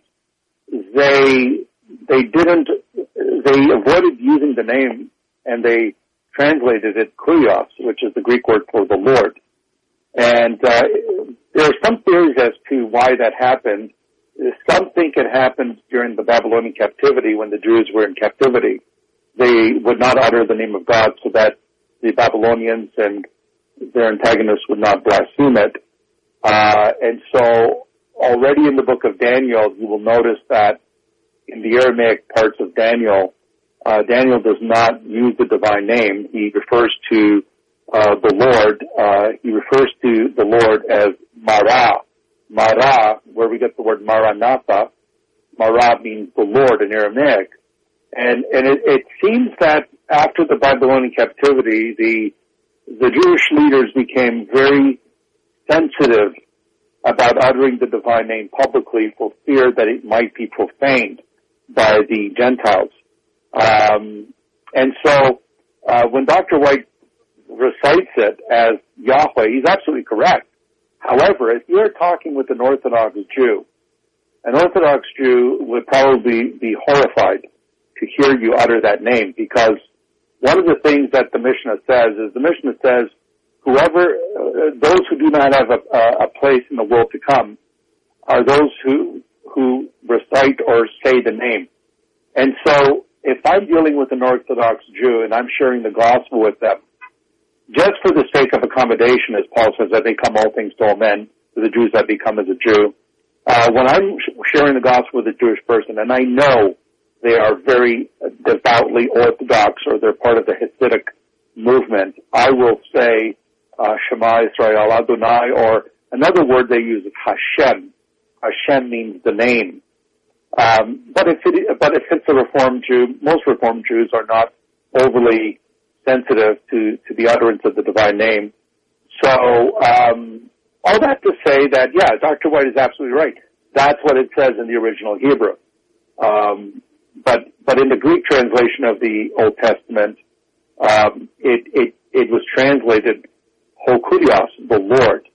C: they they didn't they avoided using the name and they translated it kurios, which is the Greek word for the Lord. And uh, there are some theories as to why that happened. Some think it happened during the Babylonian captivity when the Jews were in captivity. They would not utter the name of God so that the Babylonians and their antagonists would not blaspheme it. Uh, and so already in the book of Daniel, you will notice that in the Aramaic parts of Daniel, uh, Daniel does not use the divine name. He refers to uh, the Lord. Uh, he refers to the Lord as Mara. Mara, where we get the word Maranatha. Mara means the Lord in Aramaic. And, and it, it seems that after the Babylonian captivity, the, the Jewish leaders became very sensitive about uttering the divine name publicly for fear that it might be profaned by the Gentiles. Um, and so uh, when Doctor White recites it as Yahweh, he's absolutely correct. However, if you're talking with an Orthodox Jew, an Orthodox Jew would probably be horrified to hear you utter that name, because one of the things that the Mishnah says is the Mishnah says, whoever, uh, those who do not have a, a place in the world to come are those who, who recite or say the name. And so if I'm dealing with an Orthodox Jew and I'm sharing the gospel with them, just for the sake of accommodation, as Paul says, that they come all things to all men, to the Jews that become as a Jew, uh, when I'm sharing the gospel with a Jewish person, and I know they are very devoutly Orthodox or they're part of the Hasidic movement, I will say, uh, Shema Israel Adonai, or another word they use is Hashem. Hashem means the name. Um, but if it, but if it's a Reformed Jew, most Reformed Jews are not overly sensitive to, to the utterance of the divine name. So, um, all that to say that, yeah, Doctor White is absolutely right. That's what it says in the original Hebrew. Um, but, but in the Greek translation of the Old Testament, um, it, it, it was translated Hokurios, the Lord.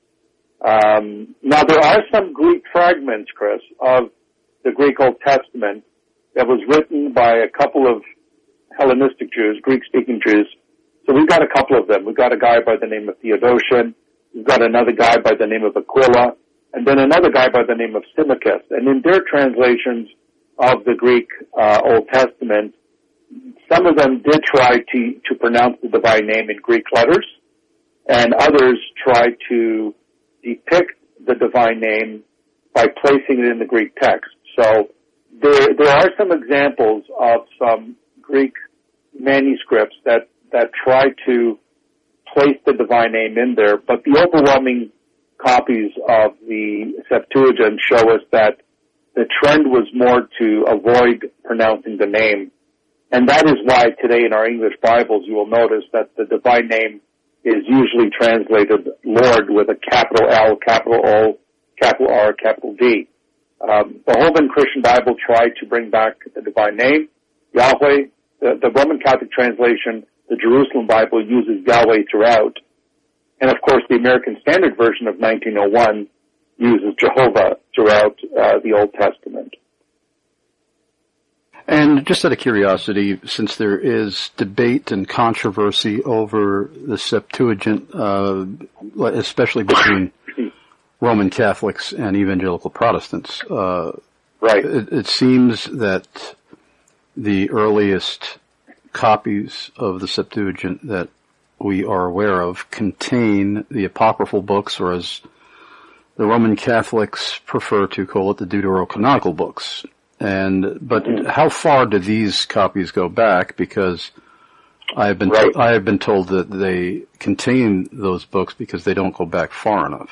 C: Um, now there are some Greek fragments, Chris, of the Greek Old Testament that was written by a couple of Hellenistic Jews, Greek-speaking Jews. So we've got a couple of them. We've got a guy by the name of Theodotion. We've got another guy by the name of Aquila. And then another guy by the name of Symmachus. And in their translations of the Greek uh, Old Testament, some of them did try to, to pronounce the divine name in Greek letters, and others tried to depict the divine name by placing it in the Greek text. So there, there are some examples of some Greek manuscripts that, that try to place the divine name in there, but the overwhelming copies of the Septuagint show us that the trend was more to avoid pronouncing the name. And that is why today in our English Bibles you will notice that the divine name is usually translated Lord with a capital L, capital O, capital R, capital D. Um, the Holman Christian Bible tried to bring back the divine name, Yahweh. The, the Roman Catholic translation, the Jerusalem Bible, uses Yahweh throughout. And of course, the American Standard Version of nineteen oh one uses Jehovah throughout uh, the Old Testament.
B: And just out of curiosity, since there is debate and controversy over the Septuagint, uh, especially between Roman Catholics and evangelical Protestants, uh,
C: right?
B: It, it seems that the earliest copies of the Septuagint that we are aware of contain the apocryphal books, or as the Roman Catholics prefer to call it, the deuterocanonical books. And but how far do these copies go back? Because I have been
C: right.
B: to, I have been told that they contain those books because they don't go back far enough.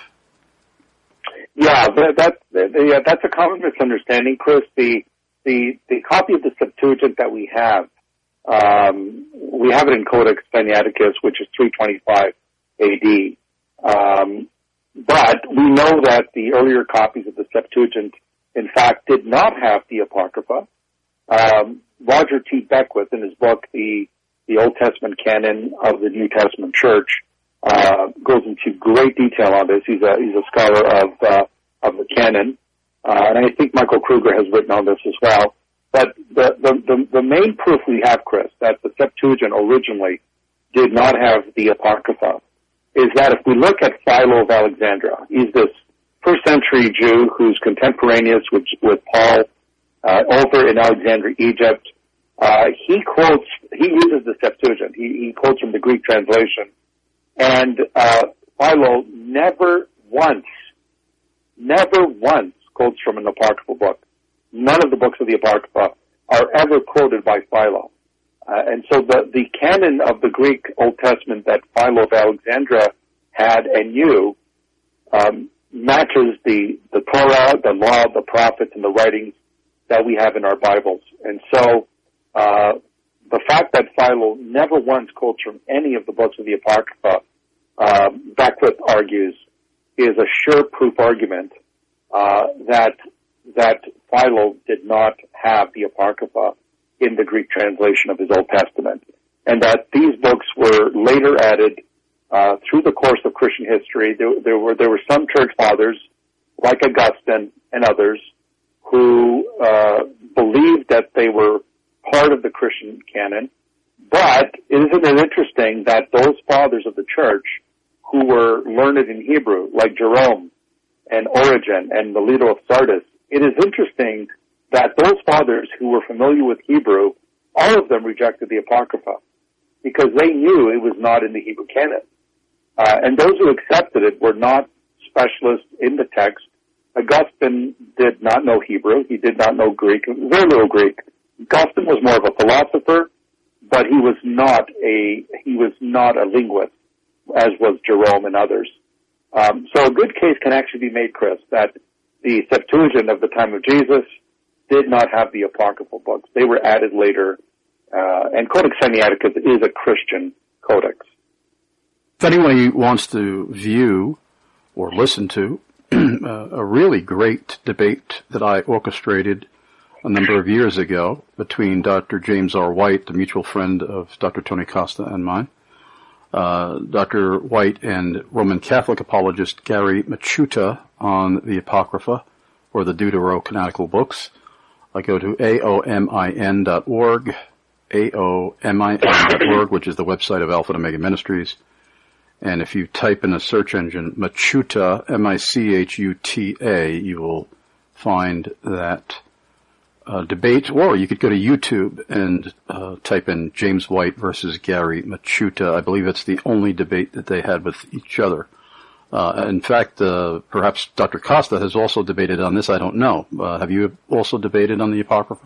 C: Yeah, that, that, yeah, that's a common misunderstanding, Chris. The the the copy of the Septuagint that we have, um, we have it in Codex Sinaiticus, which is three twenty-five A D. Um, but we know that the earlier copies of the Septuagint, in fact, did not have the Apocrypha. Um, Roger T. Beckwith, in his book, the the Old Testament Canon of the New Testament Church, uh, goes into great detail on this. He's a he's a scholar of uh, of the canon, uh, and I think Michael Kruger has written on this as well. But the, the the the main proof we have, Chris, that the Septuagint originally did not have the Apocrypha, is that if we look at Philo of Alexandria, he's this first century Jew who's contemporaneous with, with Paul uh, over in Alexandria, Egypt. Uh, he quotes, he uses the Septuagint. He, he quotes from the Greek translation. And uh, Philo never once, never once quotes from an apocryphal book. None of the books of the Apocrypha are ever quoted by Philo. Uh, and so the, the canon of the Greek Old Testament that Philo of Alexandria had and knew um, matches the, the Torah, the law, the prophets, and the writings that we have in our Bibles. And so uh, the fact that Philo never once quotes from any of the books of the Apocrypha, uh, Beckwith argues, is a sure proof argument uh, that that Philo did not have the Apocrypha in the Greek translation of his Old Testament, and that these books were later added uh, through the course of Christian history. There, there were there were some church fathers, like Augustine and others, who uh, believed that they were part of the Christian canon. But isn't it interesting that those fathers of the church who were learned in Hebrew, like Jerome and Origen and Melito of Sardis, it is interesting that those fathers who were familiar with Hebrew, all of them rejected the Apocrypha because they knew it was not in the Hebrew canon. Uh, and those who accepted it were not specialists in the text. Augustine did not know Hebrew. He did not know Greek, very little Greek. Augustine was more of a philosopher, but he was not a he was not a linguist, as was Jerome and others. Um, so a good case can actually be made, Chris, that the Septuagint of the time of Jesus did not have the apocryphal books. They were added later, uh, and Codex Sinaiticus is a Christian codex.
B: If anyone wants to view or listen to uh, a really great debate that I orchestrated a number of years ago between Doctor James R. White, the mutual friend of Doctor Tony Costa and mine, uh, Doctor White and Roman Catholic apologist Gary Machuta on the Apocrypha or the Deuterocanonical books. I go to A O M I N dot org, A O M I N dot org, which is the website of Alpha and Omega Ministries. And if you type in a search engine, Machuta, M I C H U T A, you will find that uh, debate. Or you could go to YouTube and uh, type in James White versus Gary Machuta. I believe it's the only debate that they had with each other. Uh, in fact, uh, perhaps Doctor Costa has also debated on this. I don't know. Uh, have you also debated on the Apocrypha?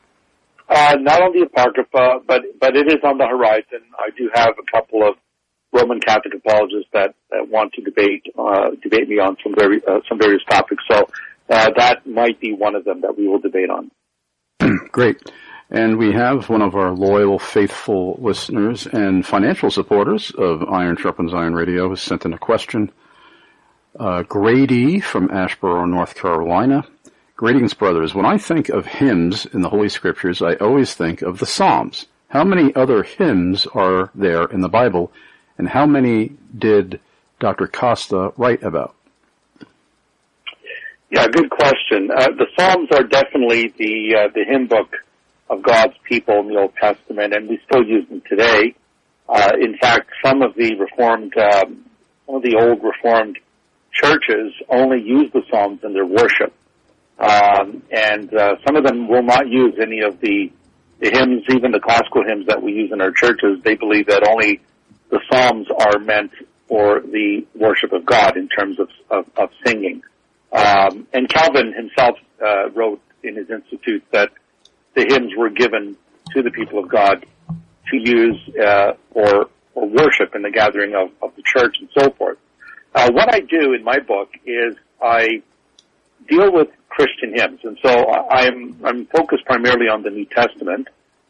C: Uh, not on the Apocrypha, but, but it is on the horizon. I do have a couple of Roman Catholic apologists that, that want to debate, uh, debate me on some very, uh, some various topics. So, uh, that might be one of them that we will debate on.
B: Great. And we have one of our loyal, faithful listeners and financial supporters of Iron Sharpens Iron Radio has sent in a question. Uh, Grady from Asheboro, North Carolina. Greetings, brothers. When I think of hymns in the Holy Scriptures, I always think of the Psalms. How many other hymns are there in the Bible, and how many did Doctor Costa write about?
C: Yeah, good question. Uh, the Psalms are definitely the uh, the hymn book of God's people in the Old Testament, and we still use them today. Uh, in fact, some of the Reformed, um, some of the old Reformed churches only use the Psalms in their worship. Um, and uh, some of them will not use any of the, the hymns, even the classical hymns that we use in our churches. They believe that only the Psalms are meant for the worship of God in terms of, of, of singing. Um, and Calvin himself uh, wrote in his Institute that the hymns were given to the people of God to use uh, for, for worship in the gathering of, of the church and so forth. Uh, what I do in my book is I deal with Christian hymns, and so I'm I'm focused primarily on the New Testament.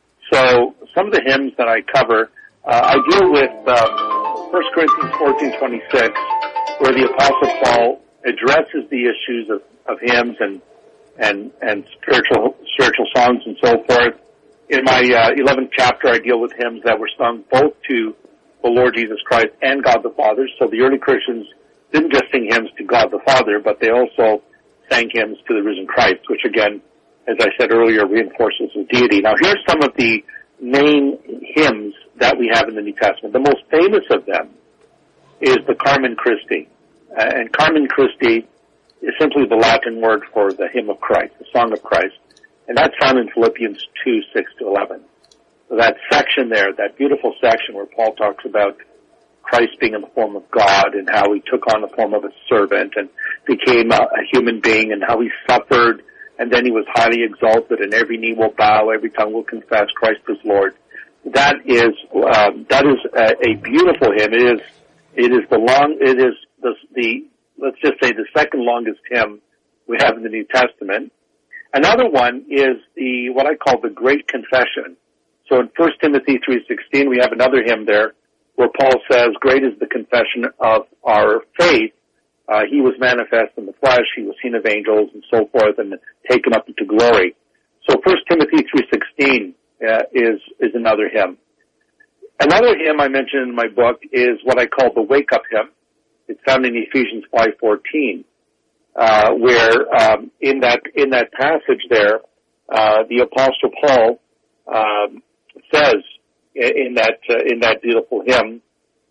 C: So some of the hymns that I cover, uh, I deal with um, First Corinthians fourteen twenty-six, where the Apostle Paul addresses the issues of, of hymns and and and spiritual spiritual songs and so forth. In my uh, eleventh chapter, I deal with hymns that were sung both to the Lord Jesus Christ and God the Father. So the early Christians didn't just sing hymns to God the Father, but they also sang hymns to the risen Christ, which again, as I said earlier, reinforces his deity. Now here's some of the main hymns that we have in the New Testament. The most famous of them is the Carmen Christi. Uh, and Carmen Christi is simply the Latin word for the hymn of Christ, the song of Christ. And that's found in Philippians two, six to eleven. So that section there, that beautiful section where Paul talks about Christ being in the form of God and how he took on the form of a servant and became a, a human being and how he suffered and then he was highly exalted and every knee will bow, every tongue will confess Christ is Lord. That is, um, that is a, a beautiful hymn. It is, it is the long, it is the, the, let's just say the second longest hymn we have in the New Testament. Another one is the, what I call the Great Confession. So in First Timothy three sixteen, we have another hymn there where Paul says, great is the confession of our faith. Uh, he was manifest in the flesh, he was seen of angels and so forth, and taken up into glory. So First Timothy three sixteen uh, is is another hymn. Another hymn I mentioned in my book is what I call the Wake Up Hymn. It's found in Ephesians five fourteen, uh, where um, in that in that passage there, uh, the Apostle Paul um, says in that uh, in that beautiful hymn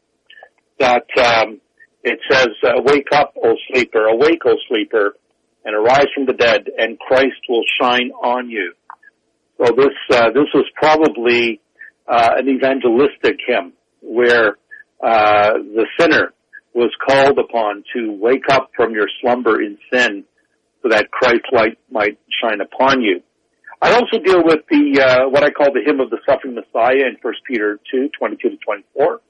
C: that um, it says, uh, "Wake up, O sleeper! Awake, O sleeper, and arise from the dead, and Christ will shine on you." So this uh, this was probably uh, an evangelistic hymn where uh, the sinner was called upon to wake up from your slumber in sin, so that Christ's light might shine upon you. I also deal with the uh, what I call the hymn of the suffering Messiah in First Peter two twenty-two to twenty-four.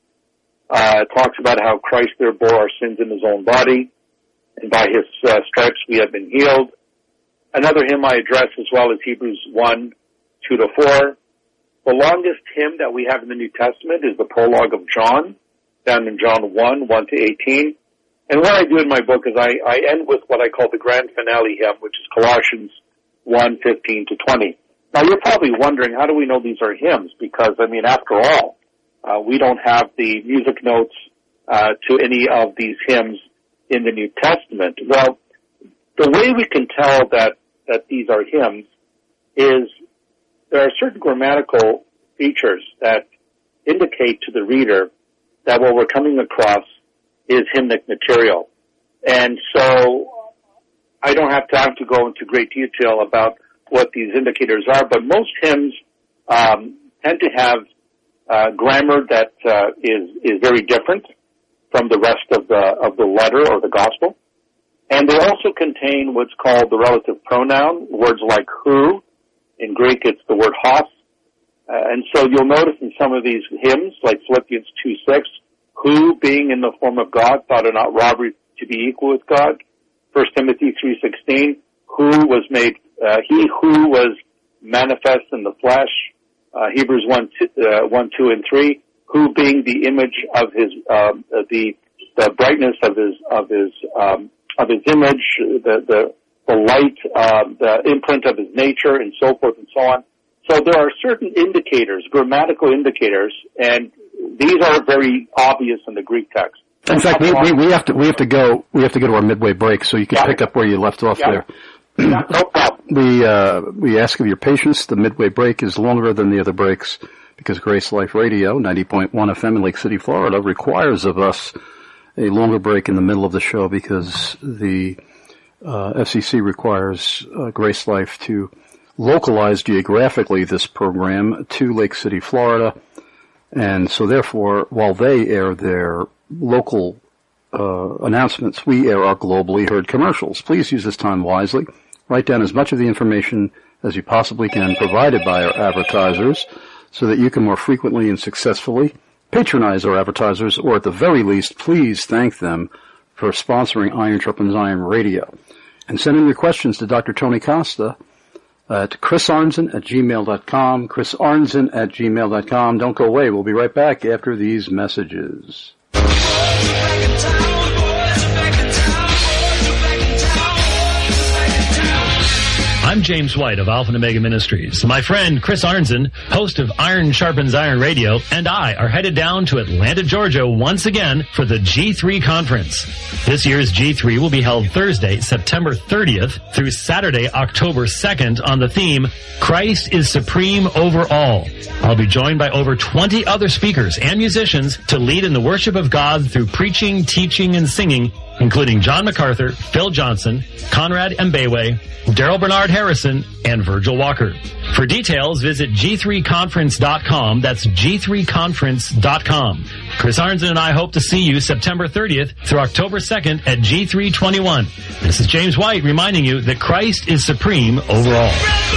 C: Uh, it talks about how Christ there bore our sins in his own body, and by his uh, stripes we have been healed. Another hymn I address as well is Hebrews one two to four. The longest hymn that we have in the New Testament is the prologue of John, found in John one one to eighteen. And what I do in my book is I, I end with what I call the grand finale hymn, which is Colossians one fifteen to twenty. Now you're probably wondering, how do we know these are hymns? Because, I mean, after all, uh, we don't have the music notes uh, to any of these hymns in the New Testament. Well, the way we can tell that, that these are hymns is there are certain grammatical features that indicate to the reader that what we're coming across is hymnic material. And so I don't have time to go into great detail about what these indicators are, but most hymns um, tend to have uh, grammar that uh, is is very different from the rest of the of the letter or the gospel. And they also contain what's called the relative pronoun, words like who. In Greek, it's the word hos. Uh, and so you'll notice in some of these hymns, like Philippians two six, who, being in the form of God, thought it not robbery to be equal with God. First Timothy three sixteen, who was made, uh, he who was manifest in the flesh. Uh, Hebrews one, uh, one, two, and three, who being the image of his, um, uh, the, the brightness of his, of his, um, of his image, the, the, the light, uh, the imprint of his nature, and so forth and so on. So there are certain indicators, grammatical indicators, and these are very obvious in the Greek text.
B: In fact, we, we, we have to we have to go we have to go to our midway break, so you can yeah. pick up where you left off yeah. there.
C: Yeah, no problem.
B: We uh, we ask of your patience. The midway break is longer than the other breaks because Grace Life Radio, ninety point one F M in Lake City, Florida, requires of us a longer break in the middle of the show because the uh, F C C requires uh, Grace Life to localize geographically this program to Lake City, Florida. And so therefore, while they air their local uh, announcements, we air our globally heard commercials. Please use this time wisely. Write down as much of the information as you possibly can provided by our advertisers so that you can more frequently and successfully patronize our advertisers, or at the very least, please thank them for sponsoring Iron Sharpens Iron Radio. And send in your questions to Doctor Tony Costa at Chris Arnzen at gmail dot com, Chris Arnzen at gmail dot com. Don't go away. We'll be right back after these messages.
P: I'm James White of Alpha and Omega Ministries. My friend Chris Arnzen, host of Iron Sharpens Iron Radio, and I are headed down to Atlanta, Georgia once again for the G three conference. This year's G three will be held Thursday, September thirtieth through Saturday, October second on the theme, Christ is Supreme Over All. I'll be joined by over twenty other speakers and musicians to lead in the worship of God through preaching, teaching, and singing, including John MacArthur, Phil Johnson, Conrad Mbewe, Daryl Bernard Harrison, and Virgil Walker. For details, visit G three conference dot com. That's G three conference dot com. Chris Arnzen and I hope to see you September thirtieth through October second at G three twenty-one. This is James White reminding you that Christ is supreme over all.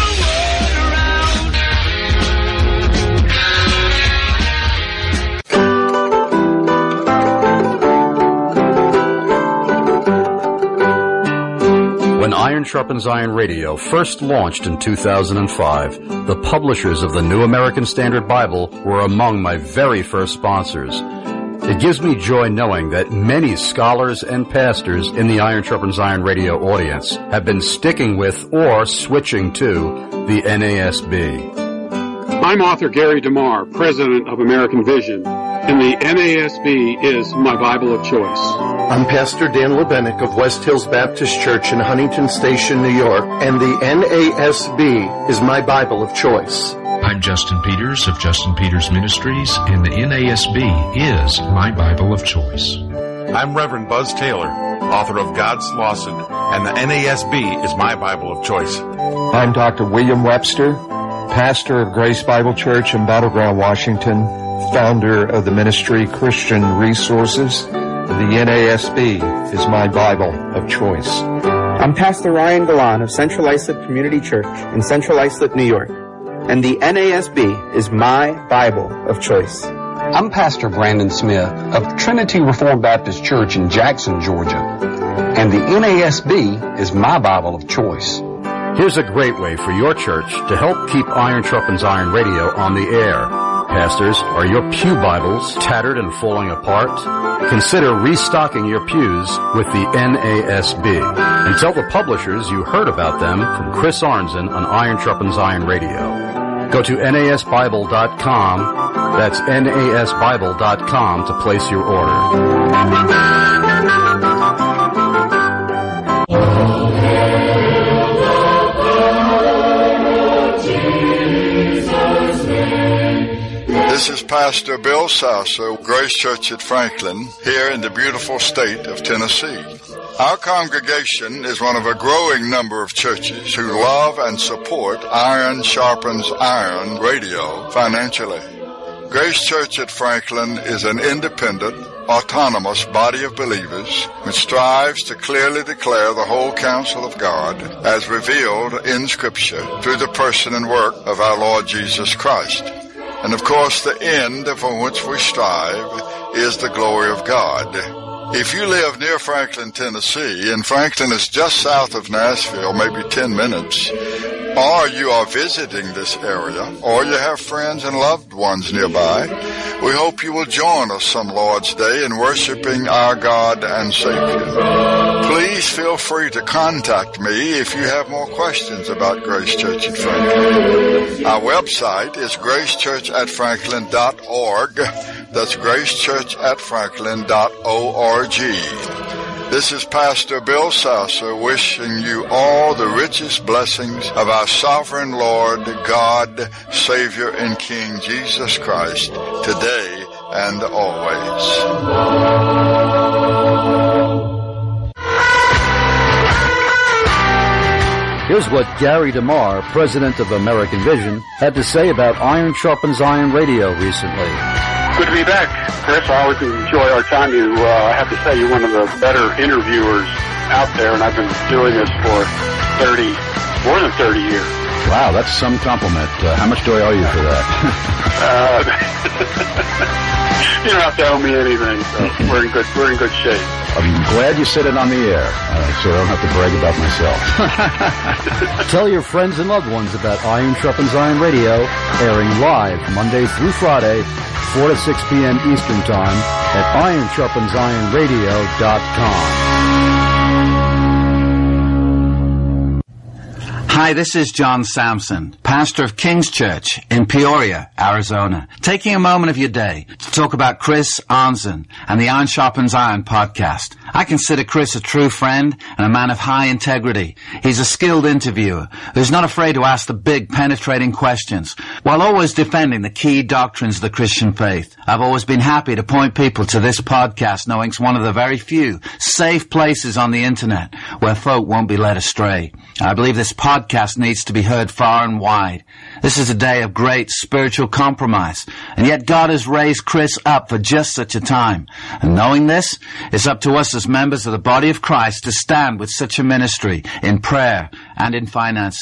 B: When Iron Sharpens Iron Radio first launched in two thousand five, the publishers of the New American Standard Bible were among my very first sponsors. It gives me joy knowing that many scholars and pastors in the Iron Sharpens Iron radio audience have been sticking with or switching to the N A S B.
Q: I'm author Gary DeMar, president of American Vision, and the N A S B is my Bible of choice.
R: I'm Pastor Dan Lebenik of West Hills Baptist Church in Huntington Station, New York, and the N A S B is my Bible of choice.
D: I'm Justin Peters of Justin Peters Ministries, and the N A S B is my Bible of choice.
S: I'm Reverend Buzz Taylor, author of God's Lawson, and the N A S B is my Bible of choice.
T: I'm Doctor William Webster, pastor of Grace Bible Church in Battleground, Washington, founder of the ministry Christian Resources. The N A S B is my Bible of choice.
U: I'm Pastor Ryan Galan of Central Islip Community Church in Central Islip, New York, and the N A S B is my Bible of choice.
V: I'm Pastor Brandon Smith of Trinity Reformed Baptist Church in Jackson, Georgia, and the N A S B is my Bible of choice.
B: Here's a great way for your church to help keep Iron Sharpens Iron radio on the air. Pastors, are your pew Bibles tattered and falling apart? Consider restocking your pews with the N A S B. And tell the publishers you heard about them from Chris Arnzen on Iron Sharpens Iron Radio. Go to N A S Bible dot com. That's N A S Bible dot com to place your order.
W: This is Pastor Bill Sasser, Grace Church at Franklin, here in the beautiful state of Tennessee. Our congregation is one of a growing number of churches who love and support Iron Sharpens Iron radio financially. Grace Church at Franklin is an independent, autonomous body of believers which strives to clearly declare the whole counsel of God as revealed in Scripture through the person and work of our Lord Jesus Christ. And of course, the end for which we strive is the glory of God. If you live near Franklin, Tennessee, and Franklin is just south of Nashville, maybe ten minutes, or you are visiting this area, or you have friends and loved ones nearby, we hope you will join us some Lord's Day in worshiping our God and Savior. Please feel free to contact me if you have more questions about Grace Church at Franklin. Our website is grace church at franklin dot org. That's grace church at franklin dot org. This is Pastor Bill Sasser wishing you all the richest blessings of our sovereign Lord, God, Savior, and King Jesus Christ, today and always.
B: Here's what Gary DeMar, president of American Vision, had to say about Iron Sharpens Iron radio recently.
Q: Good to be back, Chris. I always enjoy our time. You, uh, I have to say, you're one of the better interviewers out there, and I've been doing this for thirty, more than thirty years.
B: Wow, that's some compliment. Uh, how much do I owe you for that?
Q: uh, you don't have to owe me anything, so we're in good, we're in good shape.
B: I'm glad you said it on the air, uh, so I don't have to brag about myself. Tell your friends and loved ones about Iron Sharpens Iron Radio, airing live Monday through Friday, four to six p.m. Eastern Time at iron sharpens iron radio dot com.
X: Hi, this is John Sampson, pastor of King's Church in Peoria, Arizona, taking a moment of your day to talk about Chris Arnzen and the Iron Sharpens Iron podcast. I consider Chris a true friend and a man of high integrity. He's a skilled interviewer who's not afraid to ask the big, penetrating questions while always defending the key doctrines of the Christian faith. I've always been happy to point people to this podcast, knowing it's one of the very few safe places on the internet where folk won't be led astray. I believe this podcast needs to be heard far and wide. This is a day of great spiritual compromise, and yet God has raised Chris up for just such a time. And knowing this, it's up to us as members of the body of Christ to stand with such a ministry in prayer and in finances.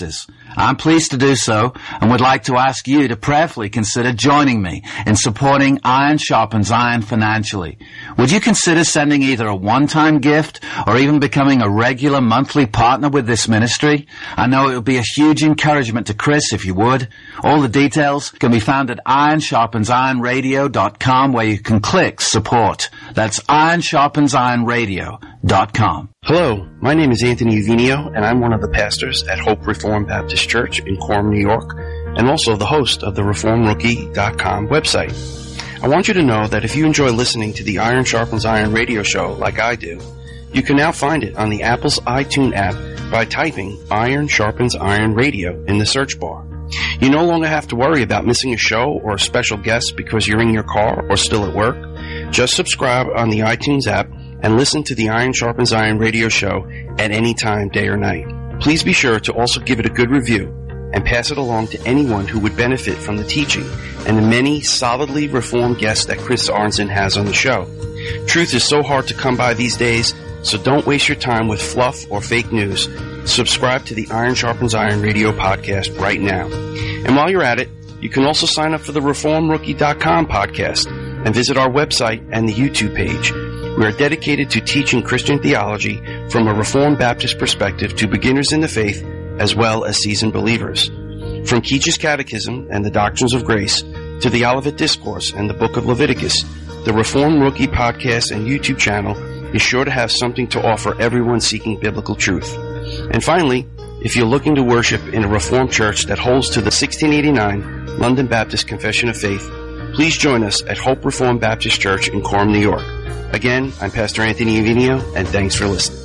X: I'm pleased to do so and would like to ask you to prayerfully consider joining me in supporting Iron Sharpens Iron financially. Would you consider sending either a one-time gift or even becoming a regular monthly partner with this ministry? I know it would be a huge encouragement to Chris if you would. All the details can be found at iron sharpens iron radio dot com, where you can click support. That's iron sharpens iron radio dot com.
A: Hello, my name is Anthony Uvinio, and I'm one of the pastors at Hope Reformed Baptist Church in Quorum, New York, and also the host of the reform rookie dot com website. I want you to know that if you enjoy listening to the Iron Sharpens Iron radio show like I do, you can now find it on the Apple's iTunes app by typing Iron Sharpens Iron Radio in the search bar. You no longer have to worry about missing a show or a special guest because you're in your car or still at work. Just subscribe on the iTunes app and listen to the Iron Sharpens Iron radio show at any time, day or night. Please be sure to also give it a good review and pass it along to anyone who would benefit from the teaching and the many solidly reformed guests that Chris Arnzen has on the show. Truth is so hard to come by these days, so don't waste your time with fluff or fake news. Subscribe to the Iron Sharpens Iron radio podcast right now. And while you're at it, you can also sign up for the reform rookie dot com podcast and visit our website and the YouTube page. We are dedicated to teaching Christian theology from a Reformed Baptist perspective to beginners in the faith as well as seasoned believers. From Keach's Catechism and the Doctrines of Grace to the Olivet Discourse and the Book of Leviticus, the Reformed Rookie podcast and YouTube channel is sure to have something to offer everyone seeking biblical truth. And finally, if you're looking to worship in a Reformed church that holds to the sixteen eighty-nine London Baptist Confession of Faith, please join us at Hope Reformed Baptist Church in Quorum, New York. Again, I'm Pastor Anthony Uvinio, and thanks for listening.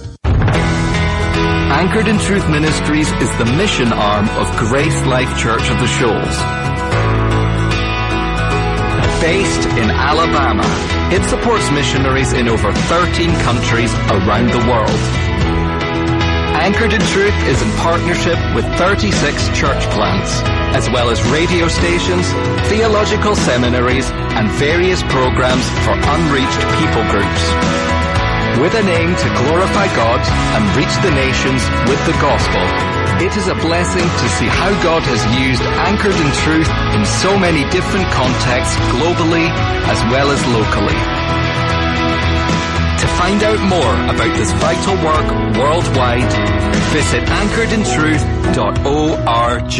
E: Anchored in Truth Ministries is the mission arm of Grace Life Church of the Shoals. Based in Alabama, it supports missionaries in over thirteen countries around the world. Anchored in Truth is in partnership with thirty-six church plants, as well as radio stations, theological seminaries, and various programs for unreached people groups. With an aim to glorify God and reach the nations with the gospel, it is a blessing to see how God has used Anchored in Truth in so many different contexts globally as well as locally. To find out more about this vital work worldwide, visit anchored in truth dot org.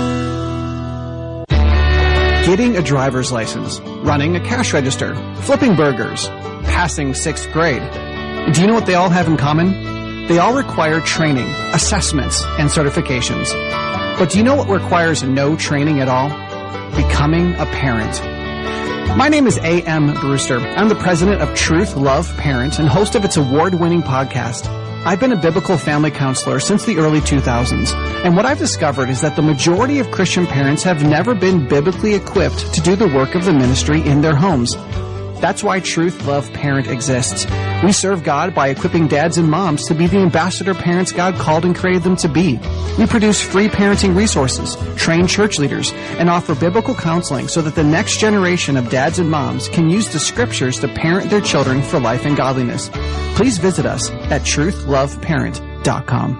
F: Getting a driver's license, running a cash register, flipping burgers, passing sixth grade. Do you know what they all have in common? They all require training, assessments, and certifications. But do you know what requires no training at all? Becoming a parent. My name is A M Brewster. I'm the president of Truth Love Parent and host of its award-winning podcast. I've been a biblical family counselor since the early two thousands, and what I've discovered is that the majority of Christian parents have never been biblically equipped to do the work of the ministry in their homes. That's why Truth Love Parent exists. We serve God by equipping dads and moms to be the ambassador parents God called and created them to be. We produce free parenting resources, train church leaders, and offer biblical counseling so that the next generation of dads and moms can use the scriptures to parent their children for life and godliness. Please visit us at truth love parent dot com.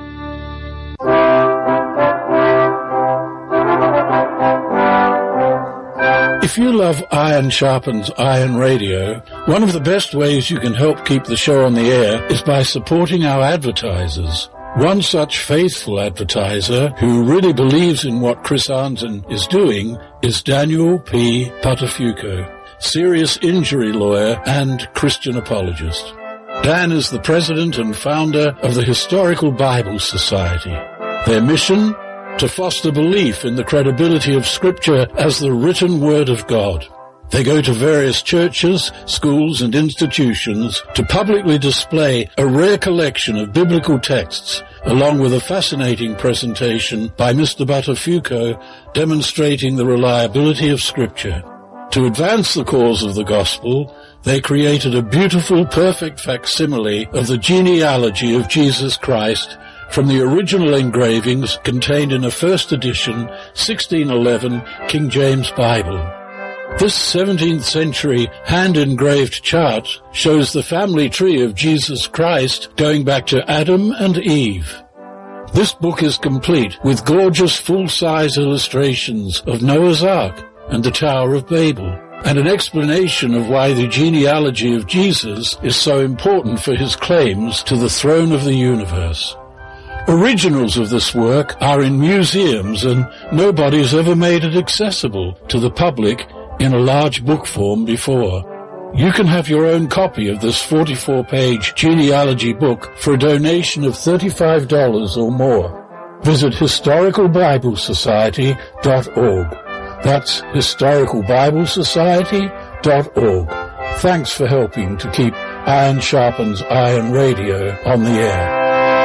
H: If you love Iron Sharpens Iron Radio, one of the best ways you can help keep the show on the air is by supporting our advertisers. One such faithful advertiser who really believes in what Chris Arnzen is doing is Daniel P. Patafuco, serious injury lawyer and Christian apologist. Dan is the president and founder of the Historical Bible Society. Their mission? To foster belief in the credibility of Scripture as the written Word of God. They go to various churches, schools, and institutions to publicly display a rare collection of biblical texts, along with a fascinating presentation by Mister Buttafuoco demonstrating the reliability of Scripture. To advance the cause of the gospel, they created a beautiful, perfect facsimile of the genealogy of Jesus Christ from the original engravings contained in a first edition sixteen eleven King James Bible. This seventeenth century hand-engraved chart shows the family tree of Jesus Christ going back to Adam and Eve. This book is complete with gorgeous full-size illustrations of Noah's Ark and the Tower of Babel, and an explanation of why the genealogy of Jesus is so important for his claims to the throne of the universe. Originals of this work are in museums, and nobody's ever made it accessible to the public in a large book form before. You can have your own copy of this forty-four page genealogy book for a donation of thirty-five dollars or more. Visit historical bible society dot org. That's historical bible society dot org. Thanks for helping to keep Iron Sharpens Iron Radio on the air.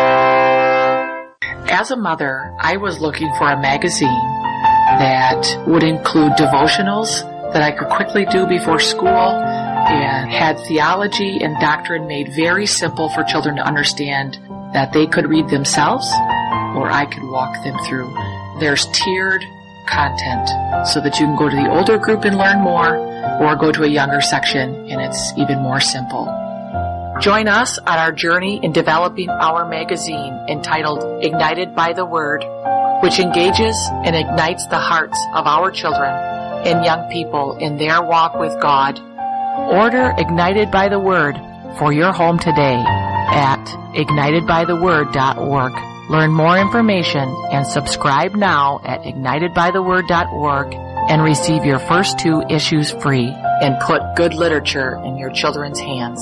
K: As a mother, I was looking for a magazine that would include devotionals that I could quickly do before school and had theology and doctrine made very simple for children to understand that they could read themselves or I could walk them through. There's tiered content so that you can go to the older group and learn more or go to a younger section and it's even more simple. Join us on our journey in developing our magazine entitled Ignited by the Word, which engages and ignites the hearts of our children and young people in their walk with God. Order Ignited by the Word for your home today at ignited by the word dot org. Learn more information and subscribe now at ignited by the word dot org and receive your first two issues free and put good literature in your children's hands.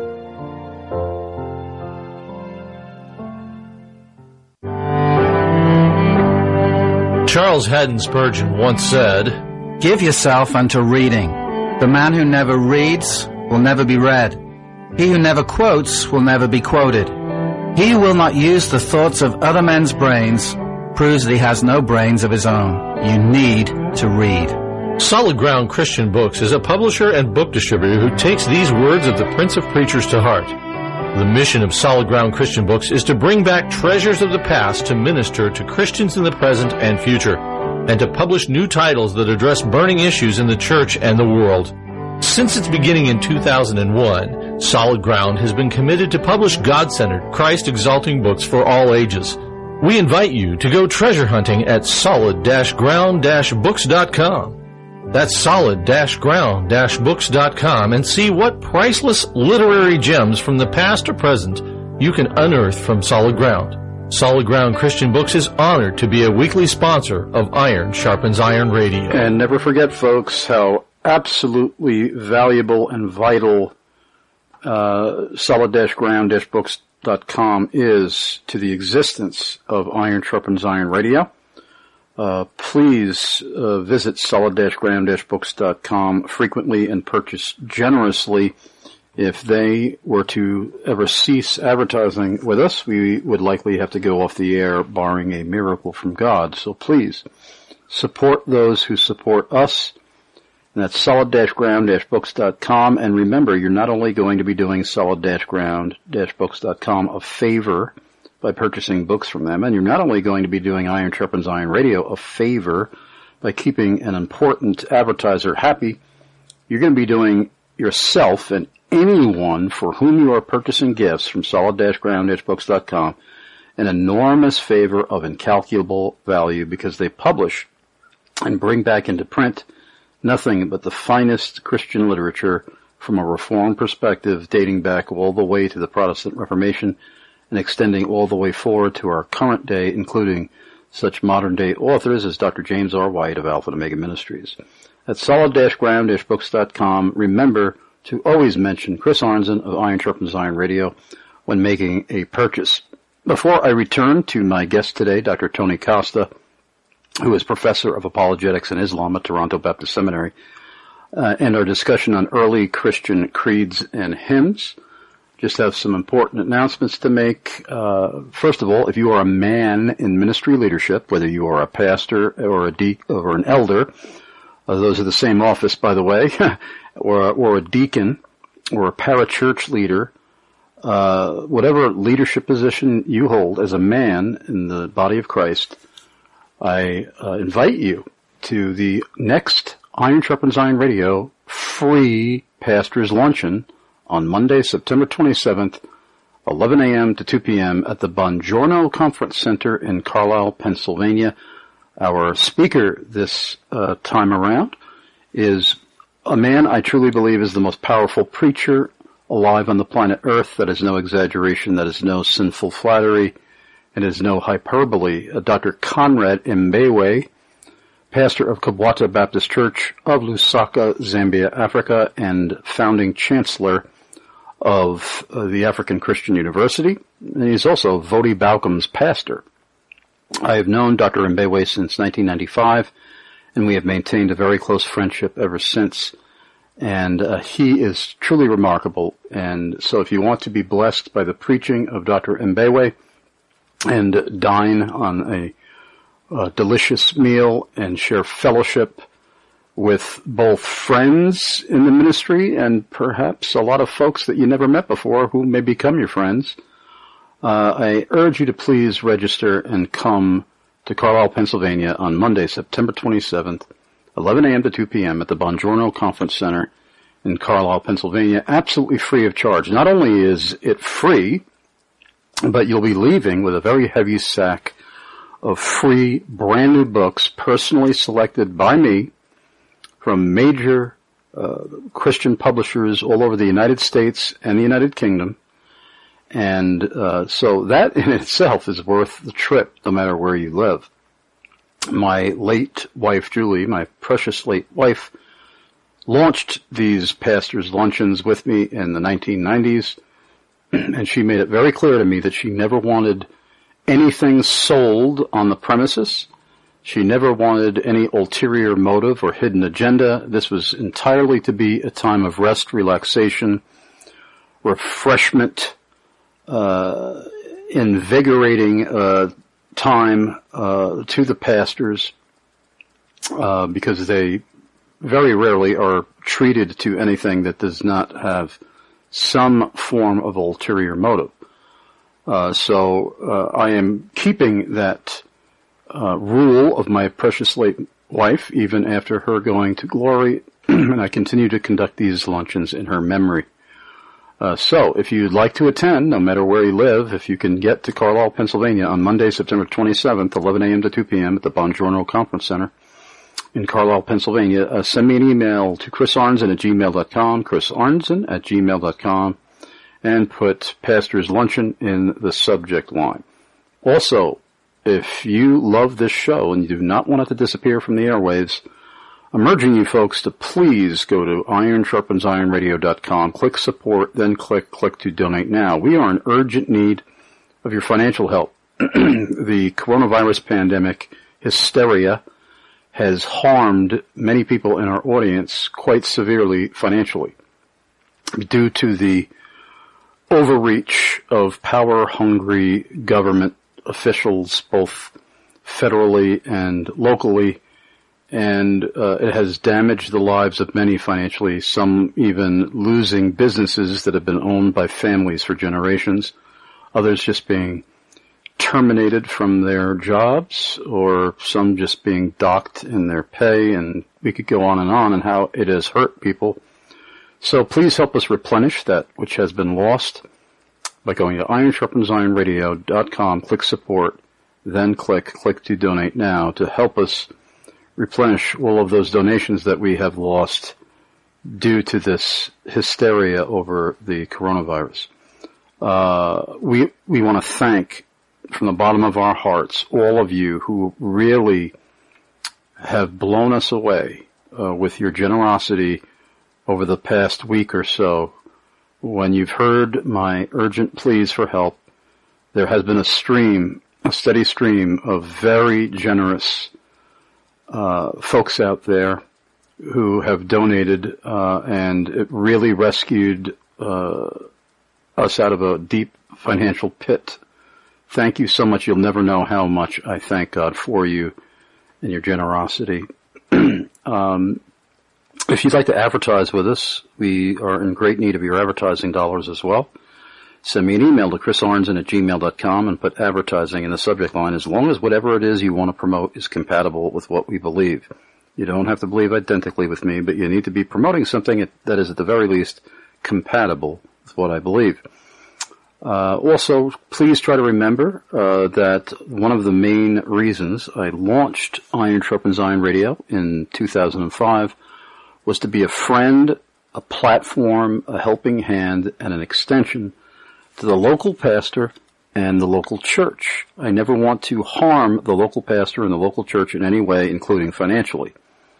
G: Charles Haddon Spurgeon once said,
X: "Give yourself unto reading. The man who never reads will never be read. He who never quotes will never be quoted. He who will not use the thoughts of other men's brains proves that he has no brains of his own. You need to read."
G: Solid Ground Christian Books is a publisher and book distributor who takes these words of the Prince of Preachers to heart. The mission of Solid Ground Christian Books is to bring back treasures of the past to minister to Christians in the present and future, and to publish new titles that address burning issues in the church and the world. Since its beginning in two thousand one, Solid Ground has been committed to publish God-centered, Christ-exalting books for all ages. We invite you to go treasure hunting at solid ground books dot com. That's solid ground books dot com and see what priceless literary gems from the past or present you can unearth from Solid Ground. Solid Ground Christian Books is honored to be a weekly sponsor of Iron Sharpens Iron Radio.
B: And never forget, folks, how absolutely valuable and vital uh, solid ground books dot com is to the existence of Iron Sharpens Iron Radio. Uh, please uh, visit solid ground books dot com frequently and purchase generously. If they were to ever cease advertising with us, we would likely have to go off the air, barring a miracle from God. So please support those who support us. And that's solid ground books dot com. And remember, you're not only going to be doing solid ground books dot com a favor by purchasing books from them, and you're not only going to be doing Iron Sharpens Iron Radio a favor by keeping an important advertiser happy, you're going to be doing yourself and anyone for whom you are purchasing gifts from solid ground books dot com an enormous favor of incalculable value, because they publish and bring back into print nothing but the finest Christian literature from a Reformed perspective, dating back all the way to the Protestant Reformation and extending all the way forward to our current day, including such modern-day authors as Doctor James R. White of Alpha and Omega Ministries. At solid ground books dot com, remember to always mention Chris Arnzen of Iron Sharpens Iron Radio when making a purchase. Before I return to my guest today, Doctor Tony Costa, who is Professor of Apologetics and Islam at Toronto Baptist Seminary, uh, and our discussion on early Christian creeds and hymns, just have some important announcements to make. Uh, first of all, if you are a man in ministry leadership, whether you are a pastor or a de- or an elder, uh, those are the same office, by the way, or, or a deacon, or a parachurch leader, uh, whatever leadership position you hold as a man in the body of Christ, I uh, invite you to the next Iron Sharpens Iron Radio free Pastors Luncheon on Monday, September twenty-seventh, eleven a.m. to two p.m. at the Bongiorno Conference Center in Carlisle, Pennsylvania. Our speaker this uh, time around is a man I truly believe is the most powerful preacher alive on the planet Earth. That is no exaggeration. That is no sinful flattery. It is no hyperbole. Uh, Doctor Conrad Mbewe, pastor of Kabwata Baptist Church of Lusaka, Zambia, Africa, and founding chancellor of uh, the African Christian University. And he's also Vodi Baucom's pastor. I have known Doctor Mbewe since nineteen ninety-five, and we have maintained a very close friendship ever since. And uh, he is truly remarkable. And so if you want to be blessed by the preaching of Doctor Mbewe and dine on a uh, delicious meal and share fellowship with both friends in the ministry and perhaps a lot of folks that you never met before who may become your friends, uh, I urge you to please register and come to Carlisle, Pennsylvania on Monday, September twenty-seventh, eleven a.m. to two p.m. at the Bongiorno Conference Center in Carlisle, Pennsylvania, absolutely free of charge. Not only is it free, but you'll be leaving with a very heavy sack of free, brand new books personally selected by me from major uh, Christian publishers all over the United States and the United Kingdom. And uh, so that in itself is worth the trip, no matter where you live. My late wife, Julie, my precious late wife, launched these pastors' luncheons with me in the nineteen nineties, and she made it very clear to me that she never wanted anything sold on the premises. She never wanted any ulterior motive or hidden agenda. This was entirely to be a time of rest, relaxation, refreshment, uh, invigorating uh, time uh, to the pastors, uh, because they very rarely are treated to anything that does not have some form of ulterior motive. Uh, so uh, I am keeping that uh, rule of my precious late wife, even after her going to glory, and I continue to conduct these luncheons in her memory. Uh, so if you'd like to attend, no matter where you live, if you can get to Carlisle, Pennsylvania on Monday, September twenty-seventh, eleven a.m. to two p.m. at the Bongiorno Conference Center in Carlisle, Pennsylvania, uh, send me an email to chris arnzen at gmail dot com, chris arnzen at gmail dot com, and put Pastor's Luncheon in the subject line. Also, if you love this show and you do not want it to disappear from the airwaves, I'm urging you folks to please go to iron sharpens iron radio dot com, click support, then click click to donate now. We are in urgent need of your financial help. The coronavirus pandemic hysteria has harmed many people in our audience quite severely financially due to the overreach of power-hungry government officials, both federally and locally, and uh, it has damaged the lives of many financially, some even losing businesses that have been owned by families for generations, others just being terminated from their jobs, or some just being docked in their pay, and we could go on and on and how it has hurt people. So please help us replenish that which has been lost by going to iron sharpens iron radio dot com, click support, then click click to donate now to help us replenish all of those donations that we have lost due to this hysteria over the coronavirus. Uh, we we want to thank from the bottom of our hearts all of you who really have blown us away uh, with your generosity over the past week or so. When you've heard my urgent pleas for help, there has been a stream, a steady stream of very generous uh, folks out there who have donated, uh, and it really rescued uh, us out of a deep financial pit. Thank you so much. You'll never know how much I thank God for you and your generosity. um, If you'd like to advertise with us, we are in great need of your advertising dollars as well. Send me an email to chris arnzen at gmail dot com and put advertising in the subject line, as long as whatever it is you want to promote is compatible with what we believe. You don't have to believe identically with me, but you need to be promoting something that is at the very least compatible with what I believe. Uh, also, please try to remember uh, that one of the main reasons I launched Iron Sharpens Iron Radio in two thousand five was to be a friend, a platform, a helping hand, and an extension to the local pastor and the local church. I never want to harm the local pastor and the local church in any way, including financially.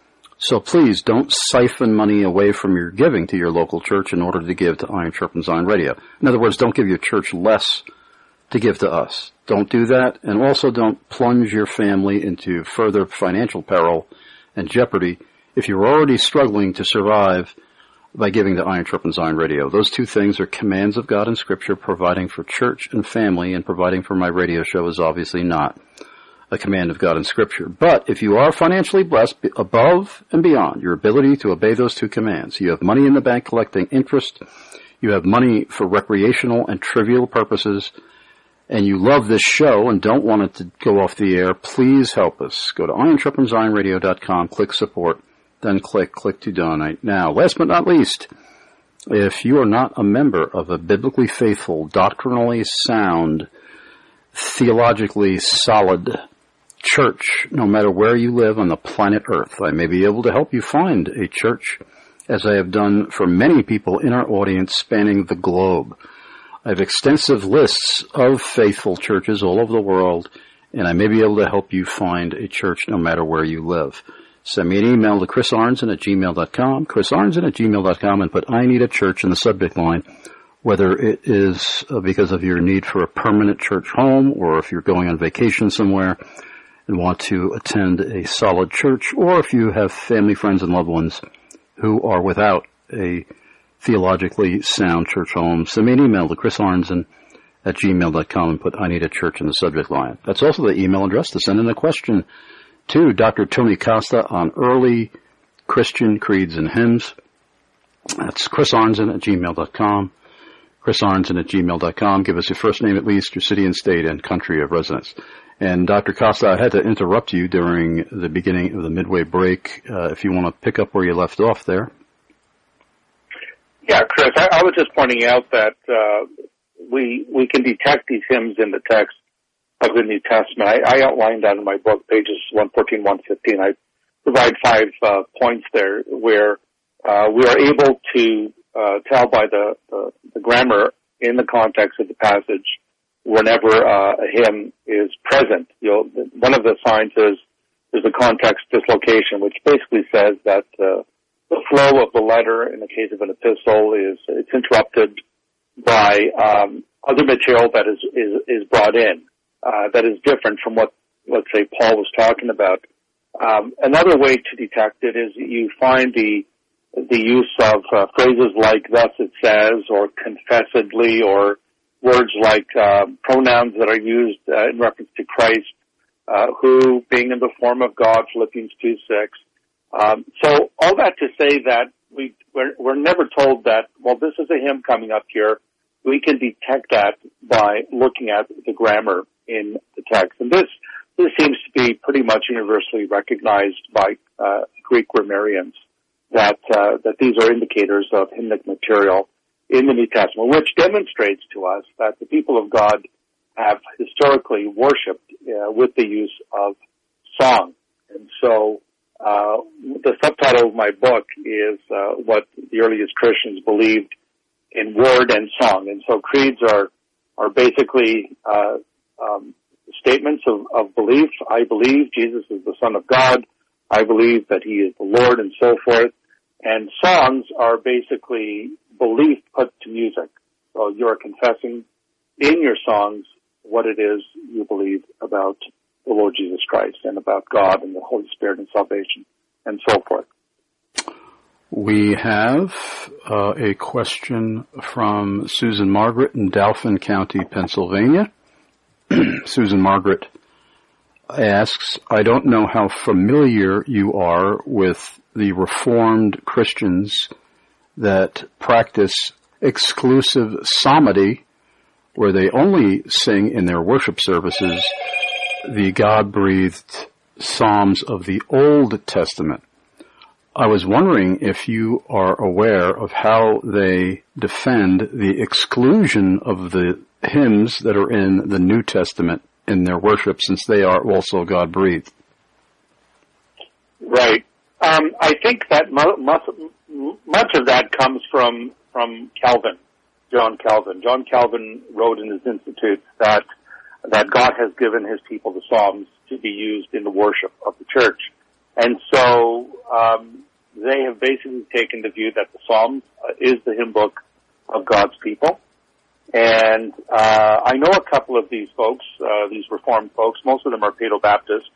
B: So please don't siphon money away from your giving to your local church in order to give to Iron Sharpens Iron Radio. In other words, don't give your church less to give to us. Don't do that, and also don't plunge your family into further financial peril and jeopardy if you're already struggling to survive by giving to Iron Sharpens Iron Radio. Those two things are commands of God in Scripture. Providing for church and family and providing for my radio show is obviously not a command of God in Scripture. But if you are financially blessed above and beyond your ability to obey those two commands, you have money in the bank collecting interest, you have money for recreational and trivial purposes, and you love this show and don't want it to go off the air, please help us. Go to iron sharpens iron radio dot com, click support, then click, click to donate. Now, last but not least, if you are not a member of a biblically faithful, doctrinally sound, theologically solid church, no matter where you live on the planet Earth, I may be able to help you find a church, as I have done for many people in our audience spanning the globe. I have extensive lists of faithful churches all over the world, and I may be able to help you find a church no matter where you live. Send me an email to chris arnzen at gmail dot com, chris arnzen at gmail dot com, and put I need a church in the subject line, whether it is because of your need for a permanent church home, or if you're going on vacation somewhere and want to attend a solid church, or if you have family, friends, and loved ones who are without a theologically sound church home. Send me an email to chris arnzen at gmail dot com and put I need a church in the subject line. That's also the email address to send in a question to Doctor Tony Costa on early Christian creeds and hymns. That's chris arnzen at gmail dot com. chris arnzen at gmail dot com. Give us your first name at least, your city and state, and country of residence. And Doctor Costa, I had to interrupt you during the beginning of the midway break. Uh, if you want to pick up where you left off there.
C: Yeah, Chris, I, I was just pointing out that uh, we we can detect these hymns in the text of the New Testament. I, I outlined that in my book, pages one fourteen, one fifteen. I provide five uh, points there where uh, we are able to uh, tell by the, the, the grammar in the context of the passage whenever uh, a hymn is present. You know, one of the signs is there's a context dislocation, which basically says that uh, the flow of the letter, in the case of an epistle, is it's interrupted by um, other material that is is, is brought in uh, that is different from what, let's say, Paul was talking about. Um, another way to detect it is you find the the use of uh, phrases like "thus it says" or "confessedly," or words like uh, pronouns that are used uh, in reference to Christ, uh, who being in the form of God, Philippians two six. Um, so all that to say that we, we're, we're never told that, well, this is a hymn coming up here. We can detect that by looking at the grammar in the text. And this, this seems to be pretty much universally recognized by uh, Greek grammarians, that, uh, that these are indicators of hymnic material in the New Testament, which demonstrates to us that the people of God have historically worshipped uh, with the use of song. And so uh, the subtitle of my book is uh, what the earliest Christians believed in word and song. And so creeds are are basically uh, um, statements of, of belief. I believe Jesus is the Son of God. I believe that He is the Lord, and so forth. And songs are basically belief put to music. So you are confessing in your songs what it is you believe about the Lord Jesus Christ and about God and the Holy Spirit and salvation and so forth.
B: We have uh, a question from Susan Margaret in Dauphin County, Pennsylvania. Susan Margaret asks, I don't know how familiar you are with the Reformed Christians that practice exclusive psalmody, where they only sing in their worship services the God-breathed psalms of the Old Testament. I was wondering if you are aware of how they defend the exclusion of the hymns that are in the New Testament in their worship, since they are also God-breathed?
C: Right. Um, I think that mo- much, much of that comes from from Calvin, John Calvin. John Calvin wrote in his Institutes that that God has given his people the Psalms to be used in the worship of the church. And so um, they have basically taken the view that the Psalms uh, is the hymn book of God's people. And uh, I know a couple of these folks, uh, these Reformed folks. Most of them are Paedo-Baptist.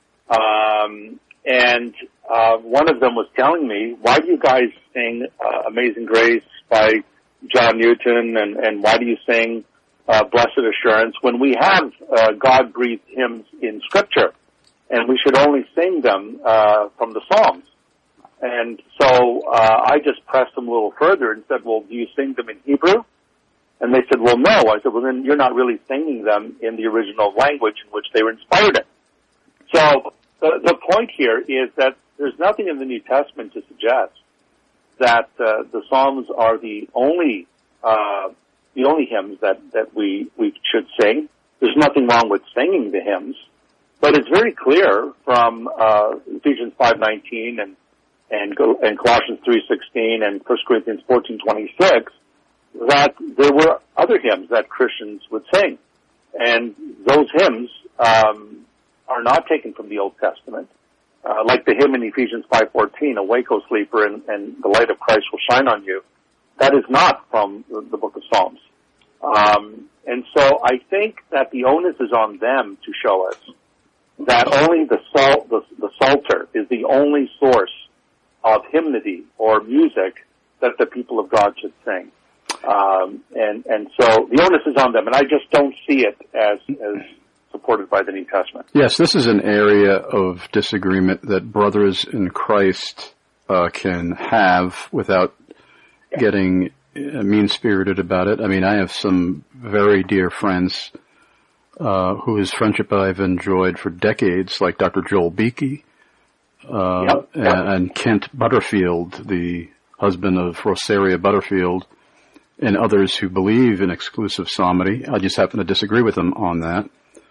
C: Um, and uh, one of them was telling me, why do you guys sing uh, Amazing Grace by John Newton, and, and why do you sing uh, Blessed Assurance when we have uh, God-breathed hymns in Scripture, and we should only sing them uh, from the Psalms? And so uh, I just pressed them a little further and said, well, do you sing them in Hebrew? And they said, well, no. I said, well, then you're not really singing them in the original language in which they were inspired in. So the, the point here is that there's nothing in the New Testament to suggest that uh, the Psalms are the only uh, the only hymns that, that we, we should sing. There's nothing wrong with singing the hymns, but it's very clear from uh, Ephesians five nineteen and and, and Colossians three sixteen and First Corinthians fourteen twenty-six that there were other hymns that Christians would sing, and those hymns um, are not taken from the Old Testament. Uh, like the hymn in Ephesians five fourteen, "Awake, O sleeper, and, and the light of Christ will shine on you." That is not from the, the book of Psalms. Um, and so I think that the onus is on them to show us that only the, sal- the, the Psalter is the only source of hymnody or music that the people of God should sing. Um, and, and so the onus is on them, and I just don't see it as, as supported by the New Testament.
B: Yes, this is an area of disagreement that brothers in Christ uh, can have without yeah. getting uh, mean-spirited about it. I mean, I have some very dear friends uh, whose friendship I've enjoyed for decades, like Doctor Joel Beakey uh, yep. Yep. And, and Kent Butterfield, the husband of Rosaria Butterfield, and others who believe in exclusive psalmody. I just happen to disagree with them on that.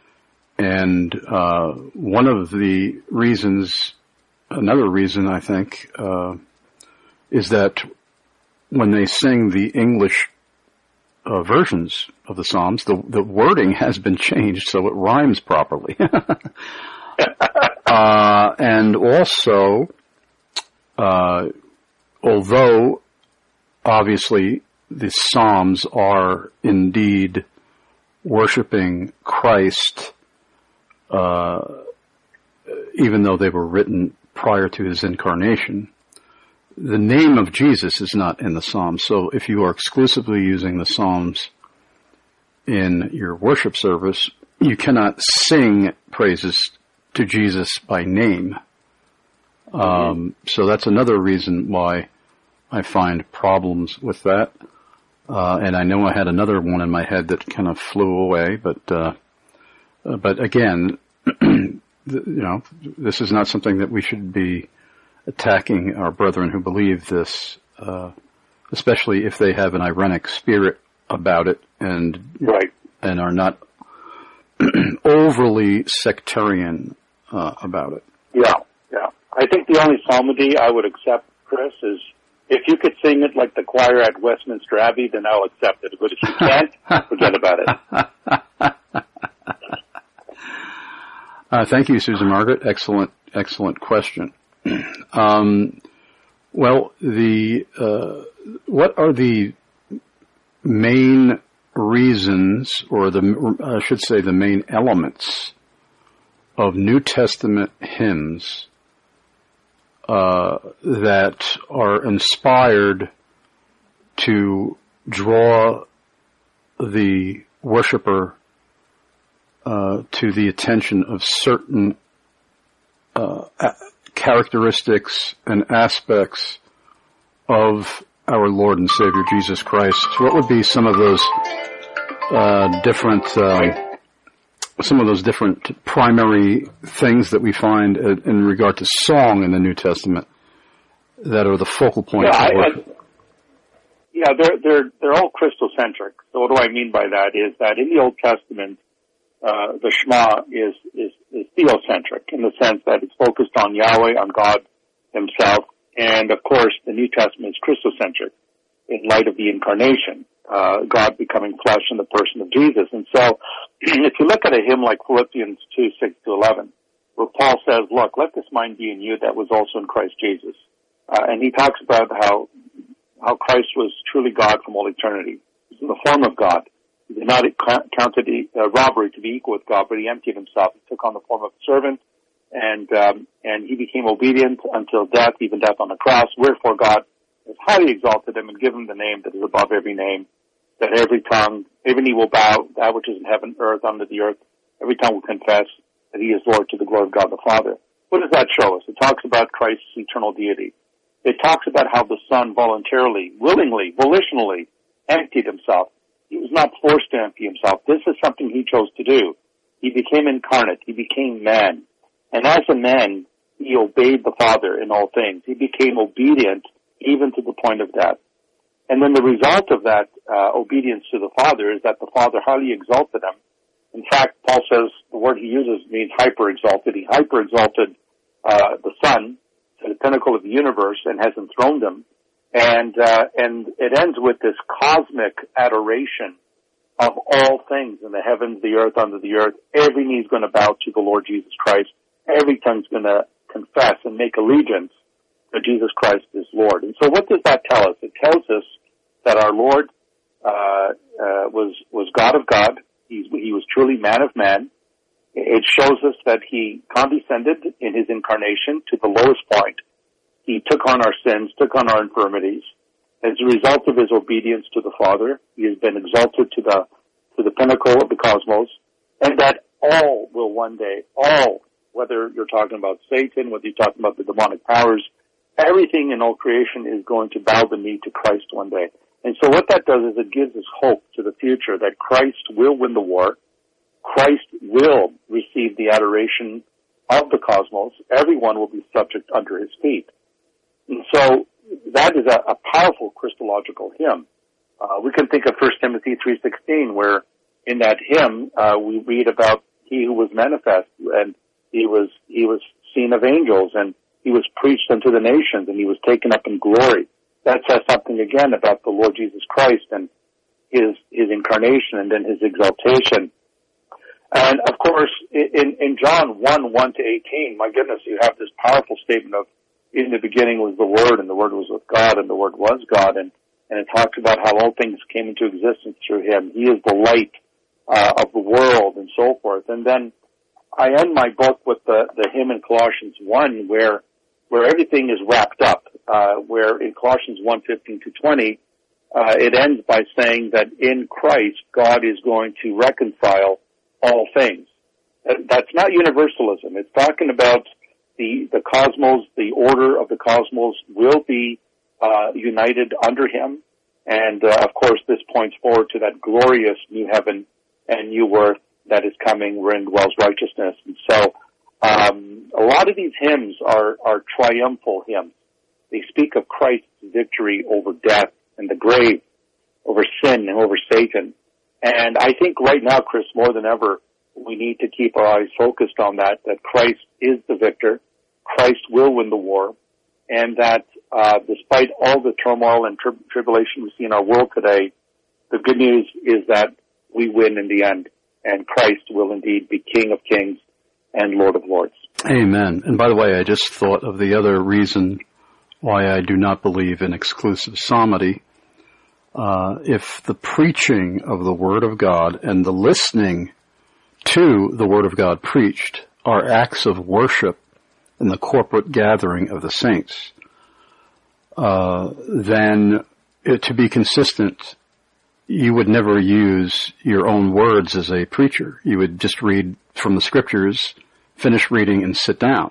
B: And uh one of the reasons, another reason I think, uh is that when they sing the English uh, versions of the Psalms, the, the wording has been changed so it rhymes properly. uh And also, uh although obviously the Psalms are indeed worshiping Christ, uh, even though they were written prior to his incarnation, the name of Jesus is not in the Psalms. So if you are exclusively using the Psalms in your worship service, you cannot sing praises to Jesus by name. Um, mm-hmm. So that's another reason why I find problems with that. Uh, and I know I had another one in my head that kind of flew away, but, uh, uh but again, you know, this is not something that we should be attacking our brethren who believe this, uh, especially if they have an ironic spirit about it and,
C: right.
B: and are not overly sectarian, uh, about it.
C: Yeah, yeah. I think the only psalmody I would accept, Chris, is if you could sing it like the choir at Westminster Abbey, then I'll accept it. But if you can't, forget about it.
B: Uh, thank you, Susan Margaret. Excellent, excellent question. Um, well, the uh, what are the main reasons, or the I should say, the main elements of New Testament hymns Uh, that are inspired to draw the worshiper uh, to the attention of certain uh, a- characteristics and aspects of our Lord and Savior Jesus Christ? What would be some of those uh, different uh, some of those different primary things that we find in regard to song in the New Testament that are the focal point
C: yeah,
B: of
C: I,
B: worship?
C: Yeah, they're they're they're all Christocentric. So what do I mean by that? Is that in the Old Testament, uh, the Shema is, is is theocentric in the sense that it's focused on Yahweh, on God Himself, and of course the New Testament is Christocentric in light of the incarnation, uh, God becoming flesh in the person of Jesus. And so, if you look at a hymn like Philippians two six to eleven, where Paul says, "Look, let this mind be in you that was also in Christ Jesus," uh, and he talks about how. how Christ was truly God from all eternity. He was in the form of God. He did not count it uh, robbery to be equal with God, but he emptied himself. He took on the form of a servant, and um, and he became obedient until death, even death on the cross. Wherefore God has highly exalted him and given him the name that is above every name, that every tongue, every knee will bow, that which is in heaven, earth, under the earth. Every tongue will confess that he is Lord to the glory of God the Father. What does that show us? It talks about Christ's eternal deity. It talks about how the Son voluntarily, willingly, volitionally emptied himself. He was not forced to empty himself. This is something he chose to do. He became incarnate. He became man. And as a man, he obeyed the Father in all things. He became obedient even to the point of death. And then the result of that uh, obedience to the Father is that the Father highly exalted him. In fact, Paul says the word he uses means hyper-exalted. He hyper-exalted uh, the Son to the pinnacle of the universe and has enthroned him. And, uh, and it ends with this cosmic adoration of all things in the heavens, the earth, under the earth. Every knee is going to bow to the Lord Jesus Christ. Every tongue is going to confess and make allegiance that Jesus Christ is Lord. And so what does that tell us? It tells us that our Lord, uh, uh, was, was God of God. He's, he was truly man of man. It shows us that he condescended in his incarnation to the lowest point. He took on our sins, took on our infirmities. As a result of his obedience to the Father, he has been exalted to the to the pinnacle of the cosmos, and that all will one day, all, whether you're talking about Satan, whether you're talking about the demonic powers, everything in all creation is going to bow the knee to Christ one day. And so what that does is it gives us hope to the future that Christ will win the war. Christ will receive the adoration of the cosmos. Everyone will be subject under his feet. And so that is a, a powerful Christological hymn. Uh, we can think of First Timothy three sixteen, where in that hymn uh, we read about he who was manifest, and he was he was seen of angels, and he was preached unto the nations, and he was taken up in glory. That says something again about the Lord Jesus Christ and his his incarnation and then his exaltation. And of course, in, in John one, one to eighteen, my goodness, you have this powerful statement of, in the beginning was the Word, and the Word was with God, and the Word was God, and, and it talks about how all things came into existence through him. He is the light uh, of the world, and so forth. And then I end my book with the, the hymn in Colossians one, where where everything is wrapped up, uh, where in Colossians one, fifteen to twenty, uh, it ends by saying that in Christ, God is going to reconcile all things. That's not universalism. It's talking about the, the cosmos, the order of the cosmos will be uh, united under him. And, uh, of course, this points forward to that glorious new heaven and new earth that is coming wherein dwells righteousness. And so um, a lot of these hymns are, are triumphal hymns. They speak of Christ's victory over death and the grave, over sin and over Satan. And I think right now, Chris, more than ever, we need to keep our eyes focused on that, that Christ is the victor, Christ will win the war, and that uh, despite all the turmoil and tri- tribulation we see in our world today, the good news is that we win in the end, and Christ will indeed be King of kings and Lord of lords.
B: Amen. And by the way, I just thought of the other reason why I do not believe in exclusive psalmody. Uh, if the preaching of the Word of God and the listening to the Word of God preached are acts of worship in the corporate gathering of the saints, uh, then it, to be consistent, you would never use your own words as a preacher. You would just read from the Scriptures, finish reading, and sit down.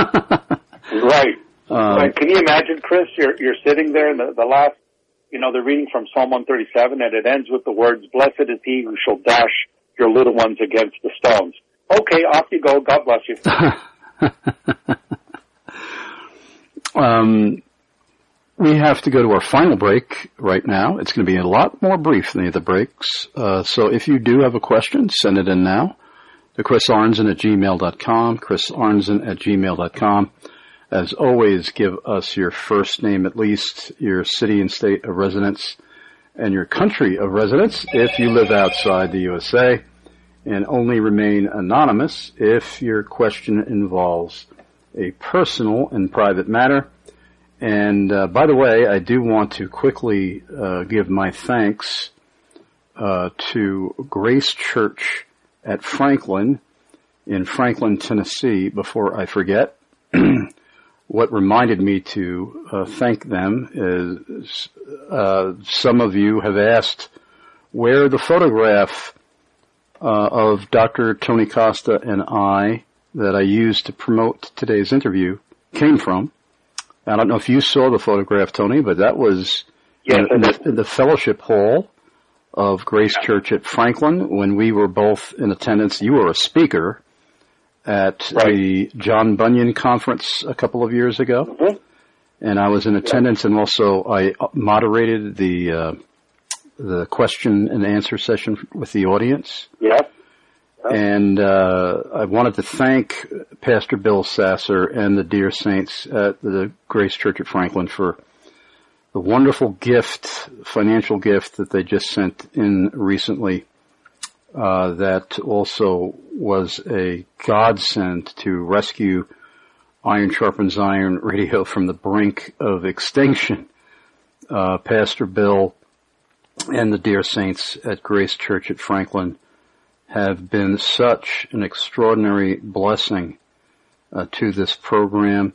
C: Right. Um, right. Can you imagine, Chris? You're you're sitting there, and the, the last. You know, they're reading from Psalm one thirty-seven, and it ends with the words, "Blessed is he who shall dash your little ones against the stones." Okay, off you go. God bless you.
B: um, we have to go to our final break right now. It's going to be a lot more brief than the other breaks. Uh, so if you do have a question, send it in now to Chris Arnzen at gmail dot com, Chris Arnzen at gmail dot com. As always, give us your first name at least, your city and state of residence, and your country of residence if you live outside the U S A, and only remain anonymous if your question involves a personal and private matter. And uh, by the way, I do want to quickly uh, give my thanks uh, to Grace Church at Franklin in Franklin, Tennessee, before I forget. What reminded me to uh, thank them is uh, some of you have asked where the photograph uh, of Doctor Tony Costa and I that I used to promote today's interview came from. I don't know if you saw the photograph, Tony, but that was yes, in, in, the, in the fellowship hall of Grace Church at Franklin when we were both in attendance. You were a speaker at right. the John Bunyan conference a couple of years ago, mm-hmm. and I was in attendance, and also I moderated the uh, the question and answer session with the audience.
C: Yeah.
B: And uh, I wanted to thank Pastor Bill Sasser and the dear saints at the Grace Church at Franklin for the wonderful gift, financial gift that they just sent in recently. Uh, that also was a godsend to rescue Iron Sharpens Iron Radio from the brink of extinction. Uh, Pastor Bill and the dear saints at Grace Church at Franklin have been such an extraordinary blessing uh, to this program.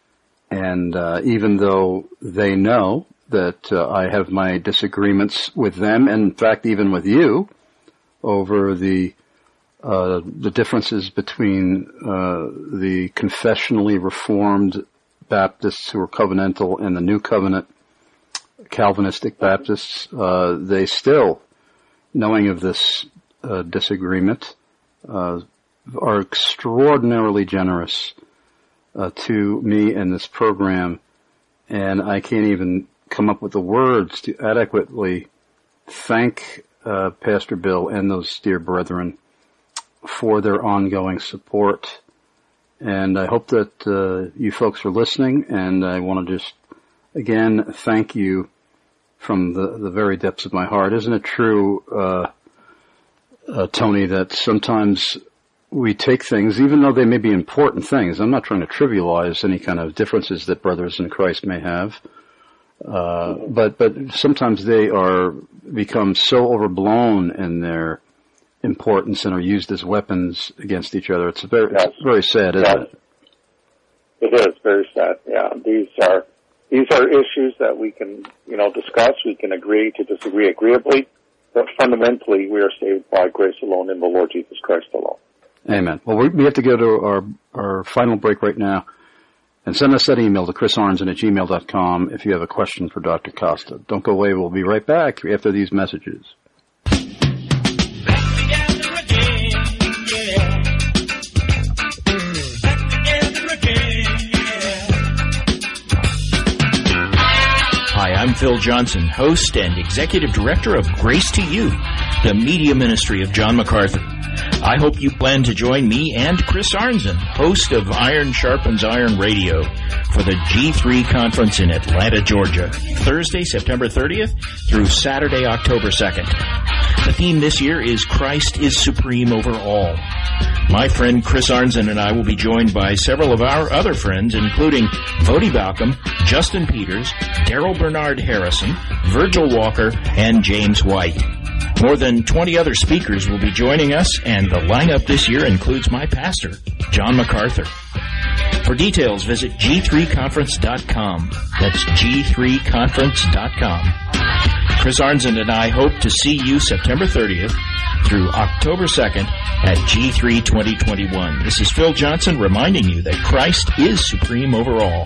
B: And uh, even though they know that uh, I have my disagreements with them, and in fact even with you, over the uh, the differences between uh, the confessionally reformed Baptists who are covenantal and the New Covenant Calvinistic Baptists, uh, they still, knowing of this uh, disagreement, uh, are extraordinarily generous uh, to me and this program, and I can't even come up with the words to adequately thank Uh, Pastor Bill and those dear brethren for their ongoing support. And I hope that uh, you folks are listening, and I want to just, again, thank you from the, the very depths of my heart. Isn't it true, uh, uh, Tony, that sometimes we take things, even though they may be important things, I'm not trying to trivialize any kind of differences that brothers in Christ may have, Uh, but, but sometimes they are, become so overblown in their importance and are used as weapons against each other. It's very, yes. it's very sad, isn't yes.
C: it? It is very sad, yeah. These are, these are issues that we can, you know, discuss. We can agree to disagree agreeably, but fundamentally we are saved by grace alone in the Lord Jesus Christ alone.
B: Amen. Well, we have to go to our, our final break right now. And send us that email to Chris Arnzen at gmail dot com if you have a question for Doctor Costa. Don't go away. We'll be right back after these messages.
I: Hi, I'm Phil Johnson, host and executive director of Grace to You, the media ministry of John MacArthur. I hope you plan to join me and Chris Arnzen, host of Iron Sharpens Iron Radio, for the G three conference in Atlanta, Georgia, Thursday, September thirtieth through Saturday, October second. The theme this year is Christ is Supreme Over All. My friend Chris Arnzen and I will be joined by several of our other friends, including Bodie Balcom, Justin Peters, Daryl Bernard Harrison, Virgil Walker, and James White. More than twenty other speakers will be joining us, and the lineup this year includes my pastor, John MacArthur. For details, visit G three conference dot com. That's G three conference dot com. Chris Arnzen and I hope to see you September thirtieth through October second at G three twenty twenty-one. This is Phil Johnson reminding you that Christ is supreme over all.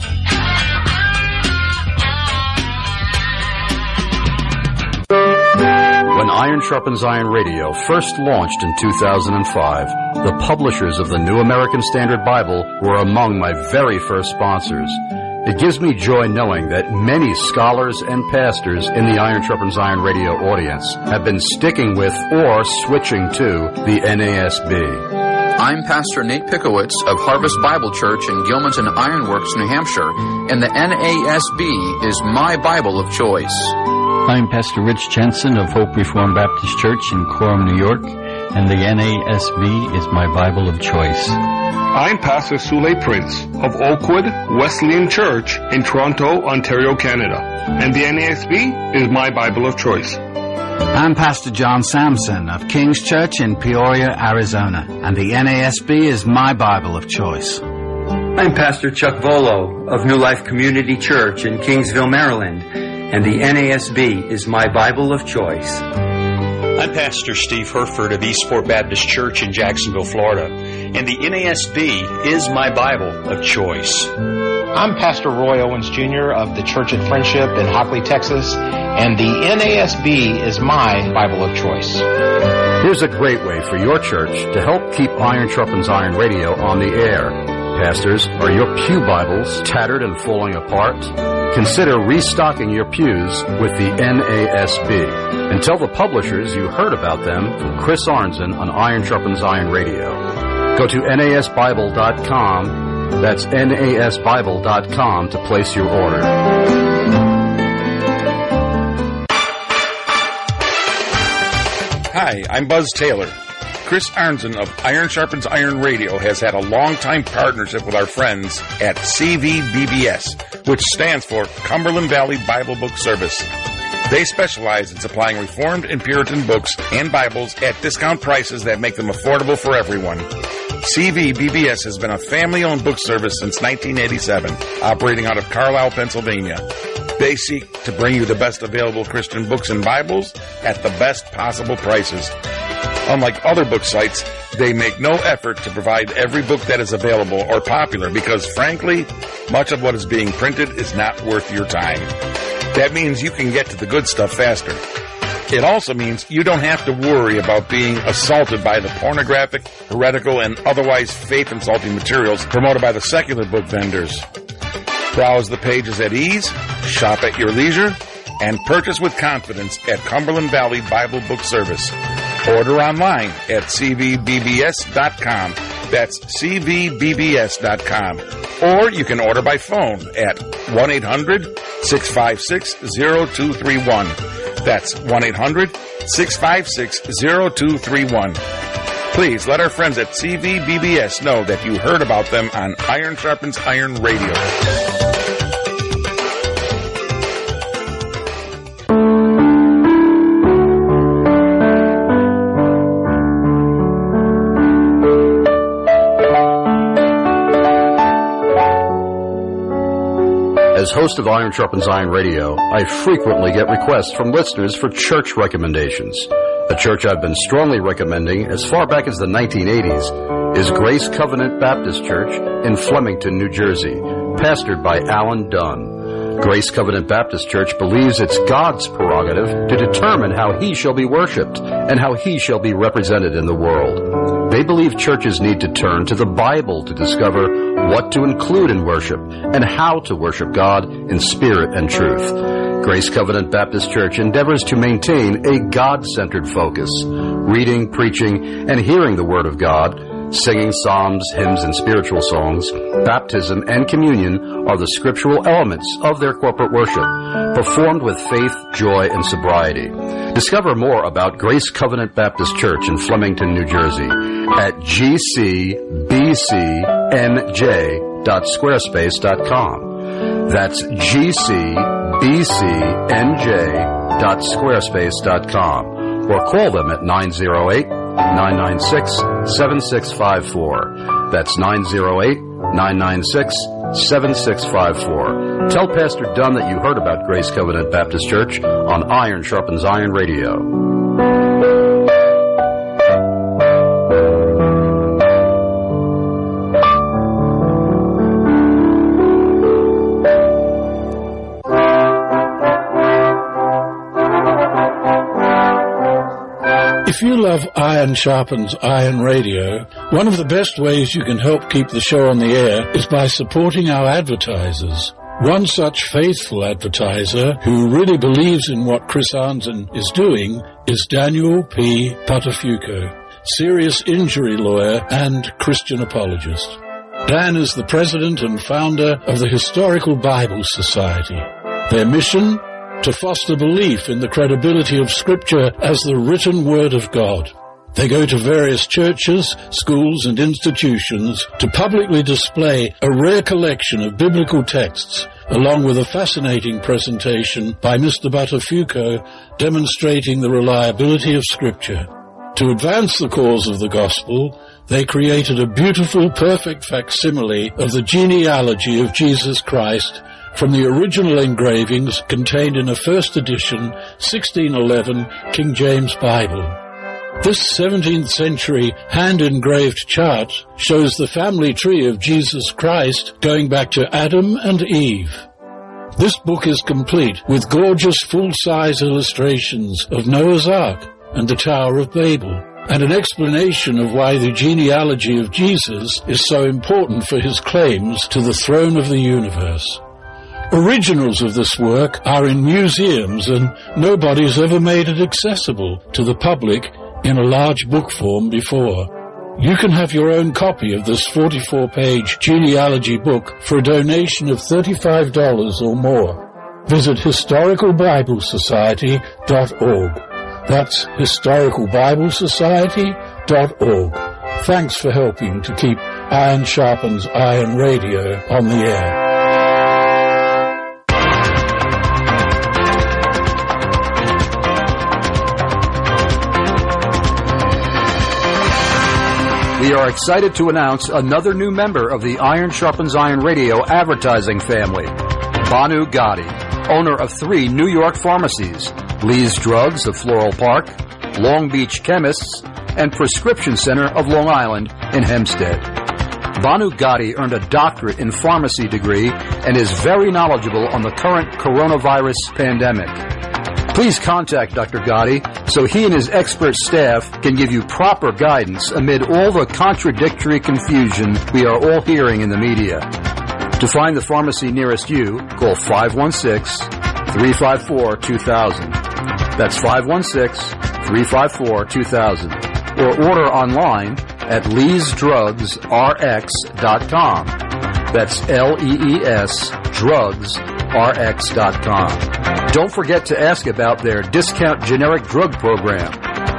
B: When Iron Sharpens Iron Radio first launched in two thousand five, the publishers of the New American Standard Bible were among my very first sponsors. It gives me joy knowing that many scholars and pastors in the Iron Sharpens Iron radio audience have been sticking with or switching to the N A S B.
J: I'm Pastor Nate Pickowitz of Harvest Bible Church in Gilmanton Ironworks, New Hampshire, and the N A S B is my Bible of choice.
L: I'm Pastor Rich Jensen of Hope Reformed Baptist Church in Coram, New York, and the N A S B is my Bible of choice.
M: I'm Pastor Sule Prince of Oakwood Wesleyan Church in Toronto, Ontario, Canada, and the N A S B is my Bible of choice.
X: I'm Pastor John Sampson of King's Church in Peoria, Arizona, and the N A S B is my Bible of choice.
N: I'm Pastor Chuck Volo of New Life Community Church in Kingsville, Maryland, and the N A S B is my Bible of choice.
Y: I'm Pastor Steve Herford of Eastport Baptist Church in Jacksonville, Florida, and the N A S B is my Bible of choice.
Z: I'm Pastor Roy Owens Junior of the Church at Friendship in Hockley, Texas, and the N A S B is my Bible of choice.
B: Here's a great way for your church to help keep Iron Sharpens Iron radio on the air. Pastors, are your pew Bibles tattered and falling apart? Consider restocking your pews with the N A S B. And tell the publishers you heard about them from Chris Arnzen on Iron Sharpens Iron Radio. Go to N A S Bible dot com. That's N A S Bible dot com to place your order.
S: Hi, I'm Buzz Taylor. Chris Arnzen of Iron Sharpens Iron Radio has had a long-time partnership with our friends at C V B B S, which stands for Cumberland Valley Bible Book Service. They specialize in supplying Reformed and Puritan books and Bibles at discount prices that make them affordable for everyone. C V B B S has been a family-owned book service since nineteen eighty-seven, operating out of Carlisle, Pennsylvania. They seek to bring you the best available Christian books and Bibles at the best possible prices. Unlike other book sites, they make no effort to provide every book that is available or popular because, frankly, much of what is being printed is not worth your time. That means you can get to the good stuff faster. It also means you don't have to worry about being assaulted by the pornographic, heretical, and otherwise faith-insulting materials promoted by the secular book vendors. Browse the pages at ease, shop at your leisure, and purchase with confidence at Cumberland Valley Bible Book Service. Order online at C V B B S dot com. That's C V B B S dot com. Or you can order by phone at one eight hundred six five six zero two three one. That's one eight hundred six five six zero two three one. Please let our friends at C V B B S know that you heard about them on Iron Sharpens Iron Radio.
B: As host of Iron Sharpens Iron Radio, I frequently get requests from listeners for church recommendations. A church I've been strongly recommending as far back as the nineteen eighties is Grace Covenant Baptist Church in Flemington, New Jersey, pastored by Alan Dunn. Grace Covenant Baptist Church believes it's God's prerogative to determine how He shall be worshipped and how He shall be represented in the world. They believe churches need to turn to the Bible to discover what to include in worship and how to worship God in spirit and truth. Grace Covenant Baptist Church endeavors to maintain a God-centered focus, reading, preaching, and hearing the Word of God, singing psalms, hymns, and spiritual songs. Baptism and communion are the scriptural elements of their corporate worship, performed with faith, joy, and sobriety. Discover more about Grace Covenant Baptist Church in Flemington, New Jersey at g c b c n j dot squarespace dot com. That's g c b c n j dot squarespace dot com, or call them at nine oh eight, nine nine six, seven six five four. That's nine oh eight, nine nine six, seven six five four. Tell Pastor Dunn that you heard about Grace Covenant Baptist Church on Iron Sharpens Iron Radio.
H: If you love Iron Sharpens Iron Radio, one of the best ways you can help keep the show on the air is by supporting our advertisers. One such faithful advertiser who really believes in what Chris Arnzen is doing is Daniel P. Patafuco, serious injury lawyer and Christian apologist. Dan is the president and founder of the Historical Bible Society. Their mission? To foster belief in the credibility of Scripture as the written Word of God. They go to various churches, schools, and institutions to publicly display a rare collection of biblical texts, along with a fascinating presentation by Mister Buttafuoco demonstrating the reliability of Scripture. To advance the cause of the gospel, they created a beautiful, perfect facsimile of the genealogy of Jesus Christ from the original engravings contained in a first edition sixteen eleven King James Bible. This seventeenth century hand-engraved chart shows the family tree of Jesus Christ going back to Adam and Eve. This book is complete with gorgeous full-size illustrations of Noah's Ark and the Tower of Babel, and an explanation of why the genealogy of Jesus is so important for his claims to the throne of the universe. Originals of this work are in museums, and nobody's ever made it accessible to the public in a large book form before. You can have your own copy of this forty-four page genealogy book for a donation of thirty-five dollars or more. Visit historical bible society dot org. That's historical bible society dot org. Thanks for helping to keep Iron Sharpens Iron Radio on the air.
B: We are excited to announce another new member of the Iron Sharpens Iron Radio advertising family, Banu Gotti, owner of three New York pharmacies, Lee's Drugs of Floral Park, Long Beach Chemists, and Prescription Center of Long Island in Hempstead. Banu Gotti earned a doctorate in pharmacy degree and is very knowledgeable on the current coronavirus pandemic. Please contact Doctor Gotti so he and his expert staff can give you proper guidance amid all the contradictory confusion we are all hearing in the media. To find the pharmacy nearest you, call five one six, three five four, two thousand. That's five one six, three five four, two thousand. Or order online at lees drugs r x dot com. That's L E E S drugs r x dot com. Don't forget to ask about their discount generic drug program.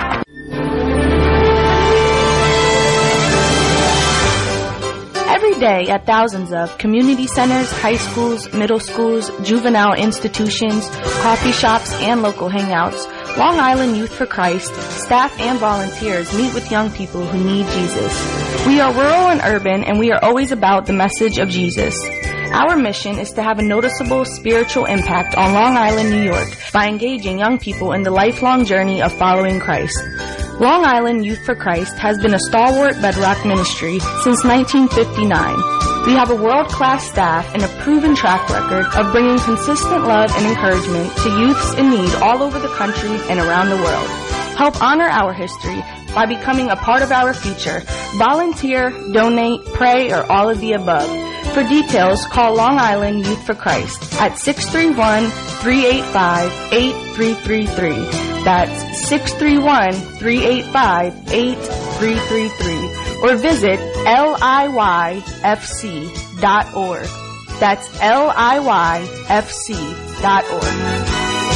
D: Every day at thousands of community centers, high schools, middle schools, juvenile institutions, coffee shops, and local hangouts, Long Island Youth for Christ, staff and volunteers meet with young people who need Jesus. We are rural and urban, and we are always about the message of Jesus. Our mission is to have a noticeable spiritual impact on Long Island, New York, by engaging young people in the lifelong journey of following Christ. Long Island Youth for Christ has been a stalwart bedrock ministry since nineteen fifty-nine. We have a world-class staff and a proven track record of bringing consistent love and encouragement to youths in need all over the country and around the world. Help honor our history by becoming a part of our future. Volunteer, donate, pray, or all of the above. For details, call Long Island Youth for Christ at six three one, three eight five, eight three three three. That's six three one, three eight five, eight three three three. Or visit L I Y F C dot org. That's L I Y F C dot org.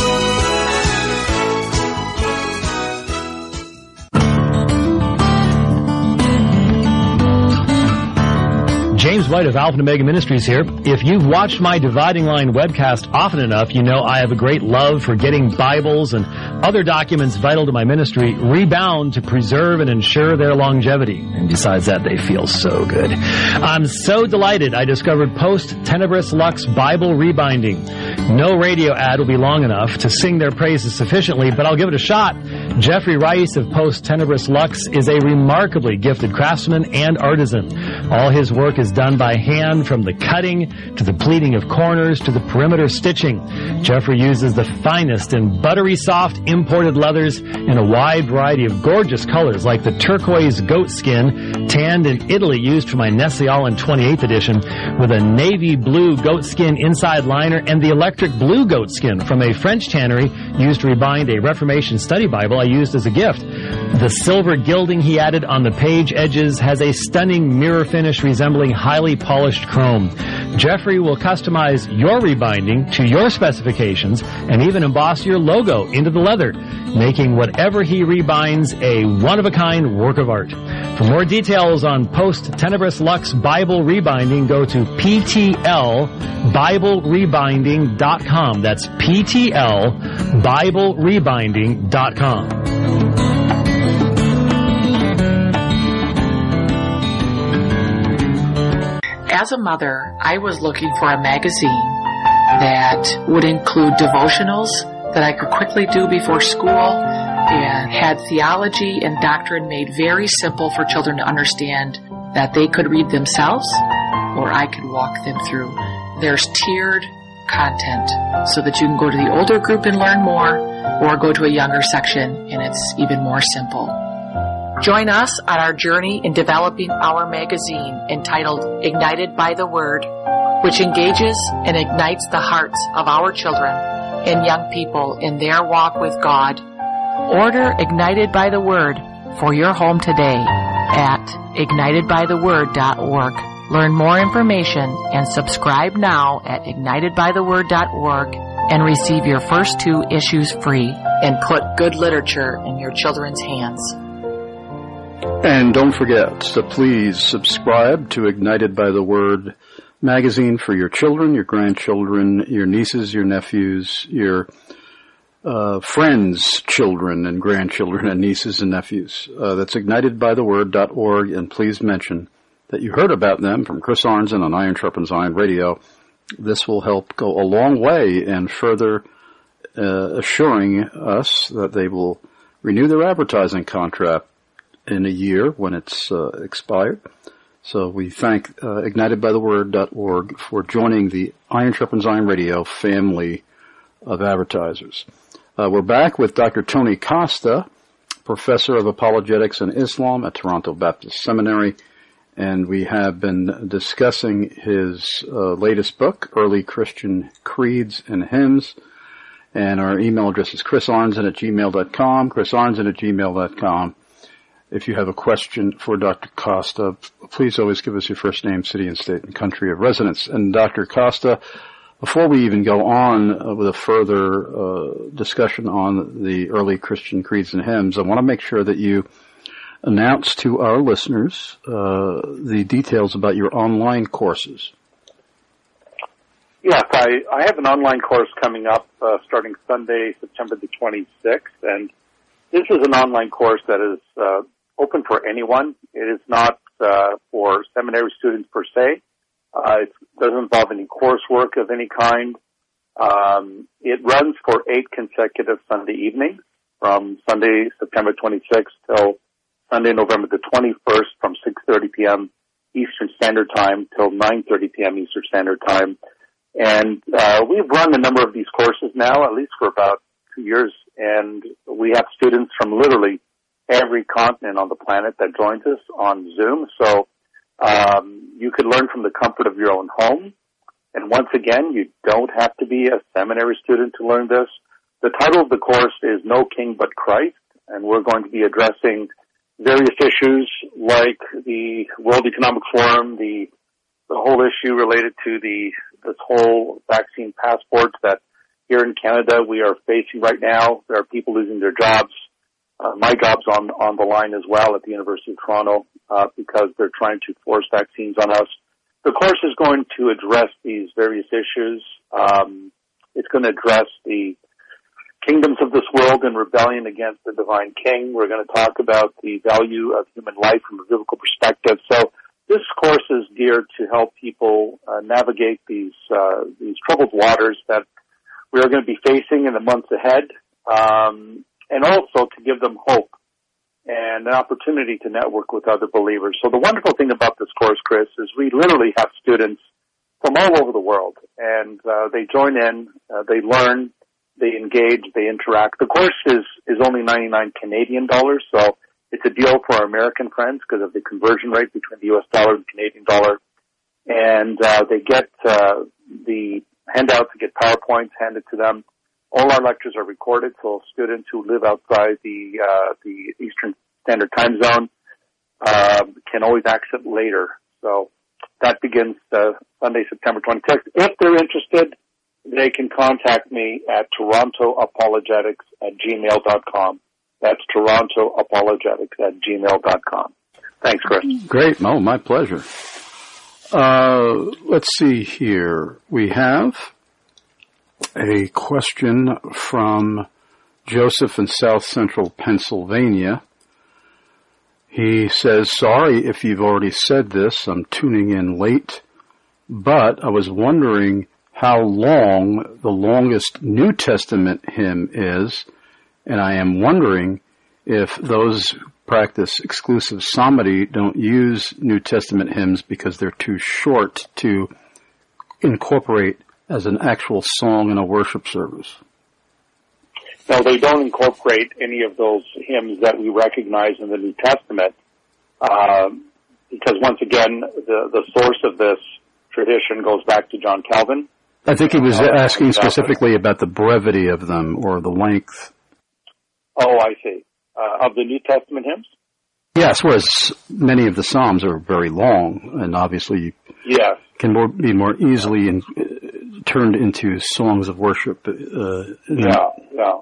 O: James White of Alpha and Omega Ministries here. If you've watched my Dividing Line webcast often enough, you know I have a great love for getting Bibles and other documents vital to my ministry rebound to preserve and ensure their longevity. And besides that, they feel so good. I'm so delighted I discovered Post Tenebris Lux Bible Rebinding. No radio ad will be long enough to sing their praises sufficiently, but I'll give it a shot. Jeffrey Rice of Post Tenebris Lux is a remarkably gifted craftsman and artisan. All his work is done by hand, from the cutting to the pleating of corners to the perimeter stitching. Jeffrey uses the finest and buttery soft imported leathers in a wide variety of gorgeous colors like the turquoise goat skin, Tanned in Italy, used for my Nestle-Aland twenty-eighth edition, with a navy blue goatskin inside liner and the electric blue goatskin from a French tannery used to rebind a Reformation study Bible I used as a gift. The silver gilding he added on the page edges has a stunning mirror finish resembling highly polished chrome. Jeffrey will customize your rebinding to your specifications and even emboss your logo into the leather, making whatever he rebinds a one-of-a-kind work of art. For more details on Post Tenebris Lux Bible rebinding, go to P T L Bible Rebinding dot com. That's P T L Bible Rebinding dot com.
K: As a mother, I was looking for a magazine that would include devotionals that I could quickly do before school and had theology and doctrine made very simple for children to understand that they could read themselves or I could walk them through. There's tiered content so that you can go to the older group and learn more or go to a younger section and it's even more simple. Join us on our journey in developing our magazine entitled Ignited by the Word, which engages and ignites the hearts of our children and young people in their walk with God. Order Ignited by the Word for your home today at ignited by the word dot org. Learn more information and subscribe now at ignited by the word dot org and receive your first two issues free and put good literature in your children's hands.
B: And don't forget to please subscribe to Ignited by the Word magazine for your children, your grandchildren, your nieces, your nephews, your uh, friends' children and grandchildren and nieces and nephews. Uh, that's ignited by the word dot org, and please mention that you heard about them from Chris Arnzen on Iron Sharpens Iron Radio. This will help go a long way in further uh, assuring us that they will renew their advertising contract in a year when it's uh, expired. So we thank uh, ignited by the word dot org for joining the Iron Sharpens Iron Radio family of advertisers. Uh, we're back with Doctor Tony Costa, Professor of Apologetics and Islam at Toronto Baptist Seminary, and we have been discussing his uh, latest book, Early Christian Creeds and Hymns, and our email address is chris arnzen at gmail dot com, chris arnzen at gmail dot com. If you have a question for Doctor Costa, please always give us your first name, city, and state, and country of residence. And Doctor Costa, before we even go on with a further uh, discussion on the early Christian creeds and hymns, I want to make sure that you announce to our listeners uh, the details about your online courses.
C: Yes, I, I have an online course coming up uh, starting Sunday, September the twenty-sixth, and this is an online course that is uh, open for anyone. It is not uh, for seminary students per se. Uh, it doesn't involve any coursework of any kind. Um, it runs for eight consecutive Sunday evenings, from Sunday, September twenty-sixth till Sunday, November the twenty-first, from six thirty p.m. Eastern Standard Time till nine thirty p.m. Eastern Standard Time. And uh, we've run a number of these courses now, at least for about two years, and we have students from literally every continent on the planet that joins us on Zoom. So um, you could learn from the comfort of your own home. And once again, you don't have to be a seminary student to learn this. The title of the course is No King But Christ, and we're going to be addressing various issues like the World Economic Forum, the the whole issue related to the this whole vaccine passports that here in Canada we are facing right now. There are people losing their jobs. Uh, my job's on on the line as well at the University of Toronto uh, because they're trying to force vaccines on us. The course is going to address these various issues. Um, it's going to address the kingdoms of this world in rebellion against the divine king. We're going to talk about the value of human life from a biblical perspective. So this course is geared to help people uh, navigate these uh, these troubled waters that we are going to be facing in the months ahead, um, and also to give them hope and an opportunity to network with other believers. So the wonderful thing about this course, Chris, is we literally have students from all over the world, and uh, they join in, uh, they learn, they engage, they interact. The course is, is only ninety-nine Canadian dollars, so It's a deal for our American friends because of the conversion rate between the U S dollar and Canadian dollar. And uh, they get uh, the handouts, they get PowerPoints handed to them. All our lectures are recorded, so students who live outside the uh, the Eastern Standard Time Zone uh, can always access it later. So that begins uh, Sunday, September twenty-sixth. If they're interested, they can contact me at toronto apologetics at gmail dot com. That's toronto apologetics at gmail dot com. Thanks, Chris.
B: Great. Oh, my pleasure. Uh, let's see here. We have a question from Joseph in South Central Pennsylvania. He says, sorry if you've already said this, I'm tuning in late, but I was wondering how long the longest New Testament hymn is, and I am wondering if those who practice exclusive psalmody don't use New Testament hymns because they're too short to incorporate as an actual song in a worship service.
C: No, they don't incorporate any of those hymns that we recognize in the New Testament, uh, because once again, the, the source of this tradition goes back to John Calvin.
B: I think he was asking specifically about the brevity of them or the length.
C: Oh, I see. Uh, of the New Testament hymns?
B: Yes, whereas many of the Psalms are very long, and obviously
C: yes.
B: can more, be more easily in, uh, turned into songs of worship. Uh,
C: yeah, yeah.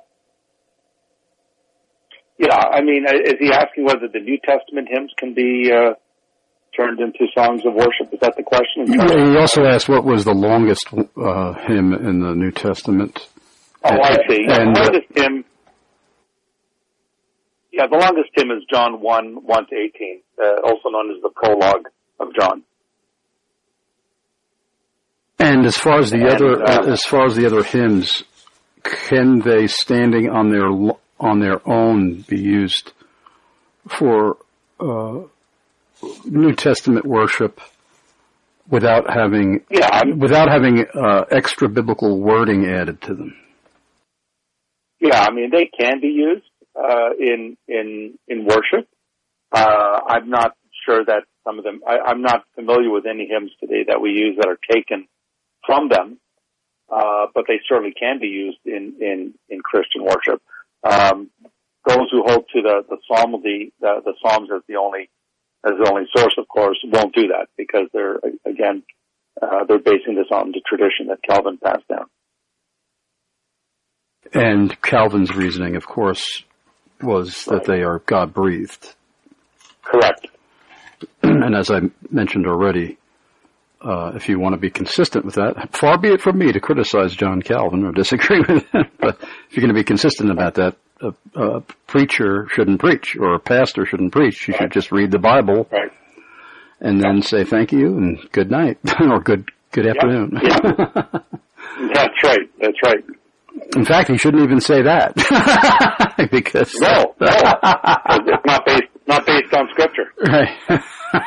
C: Yeah, I mean, is he asking whether the New Testament hymns can be uh, turned into songs of worship? Is that the question?
B: Yeah, he also asked what was the longest uh, hymn in the New Testament.
C: Oh,
B: and,
C: I see.
B: And,
C: the longest hymn, yeah, the longest hymn is John one, one to eighteen, uh, also known as the prologue of John.
B: And as far as the
C: and,
B: other,
C: uh,
B: as far as the other hymns, can they, standing on their on their own, be used for uh, New Testament worship without having
C: yeah,
B: without having uh, extra biblical wording added to them?
C: Yeah, I mean they can be used uh, in in in worship. Uh, I'm not sure that some of them. I, I'm not familiar with any hymns today that we use that are taken from them, uh, but they certainly can be used in in, in Christian worship. Um, those who hold to the the psalm of the, the the Psalms as the only as the only source, of course, won't do that because they're again uh, they're basing this on the tradition that Calvin passed down.
B: And Calvin's reasoning, of course, was
C: right.
B: that they are God-breathed.
C: Correct.
B: And as I mentioned already, uh, if you want to be consistent with that, far be it from me to criticize John Calvin or disagree with him, but if you're going to be consistent about that, a, a preacher shouldn't preach, or a pastor shouldn't preach. You right. should just read the Bible
C: right.
B: and then say thank you and good night, or good good afternoon.
C: Yeah. Yeah. That's right. That's right.
B: In fact, he shouldn't even say that because
C: no, no, it's not based not based on Scripture.
B: Right.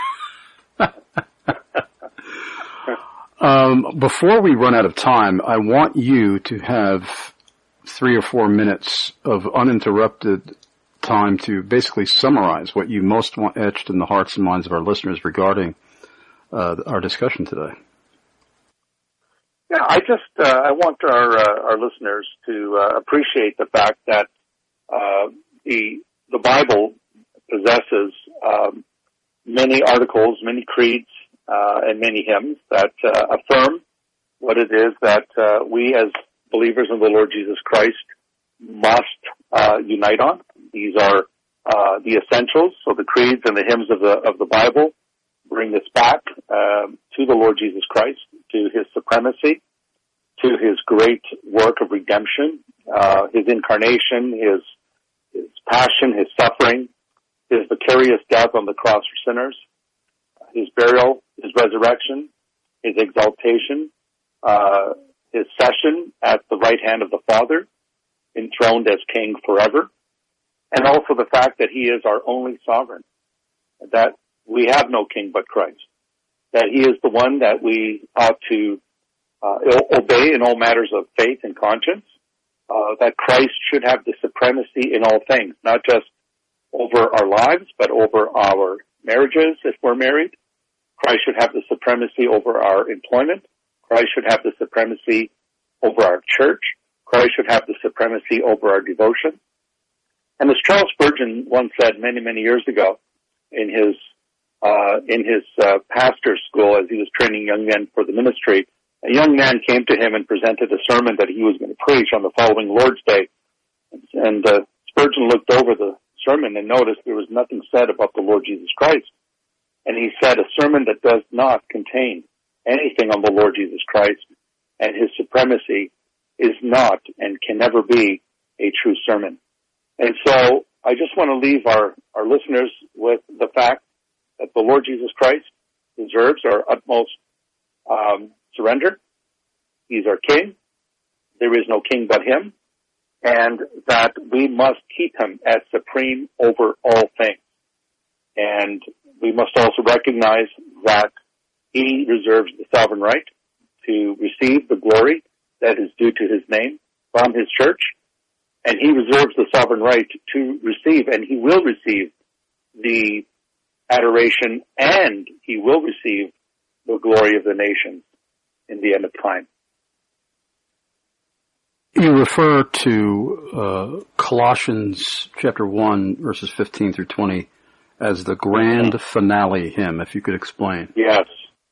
B: um, before we run out of time, I want you to have three or four minutes of uninterrupted time to basically summarize what you most want etched in the hearts and minds of our listeners regarding uh, our discussion today.
C: Yeah, I just uh, I want our uh, our listeners to uh, appreciate the fact that uh, the the Bible possesses um, many articles, many creeds, uh, and many hymns that uh, affirm what it is that uh, we as believers in the Lord Jesus Christ must uh, unite on. These are uh, the essentials, so the creeds and the hymns of the of the Bible bring us back um, to the Lord Jesus Christ, to His supremacy, to His great work of redemption, uh, His incarnation, His His passion, His suffering, His vicarious death on the cross for sinners, His burial, His resurrection, His exaltation, uh, His session at the right hand of the Father, enthroned as King forever, and also the fact that He is our only sovereign, that we have no king but Christ, that He is the one that we ought to uh, obey in all matters of faith and conscience, uh, that Christ should have the supremacy in all things, not just over our lives, but over our marriages if we're married. Christ should have the supremacy over our employment. Christ should have the supremacy over our church. Christ should have the supremacy over our devotion. And as Charles Spurgeon once said many, many years ago in his uh, in his uh, pastor's school as he was training young men for the ministry, a young man came to him and presented a sermon that he was going to preach on the following Lord's Day. And uh, Spurgeon looked over the sermon and noticed there was nothing said about the Lord Jesus Christ. And he said, a sermon that does not contain anything on the Lord Jesus Christ and his supremacy is not and can never be a true sermon. And so I just want to leave our, our listeners with the fact that the Lord Jesus Christ deserves our utmost um, surrender. He's our King. There is no king but him. And that we must keep him as supreme over all things. And we must also recognize that he reserves the sovereign right to receive the glory that is due to his name from his church. And he reserves the sovereign right to receive, and he will receive the adoration, and he will receive the glory of the nations in the end of time.
B: You refer to uh, Colossians chapter one, verses fifteen through twenty, as the grand finale hymn, if you could explain.
C: Yes.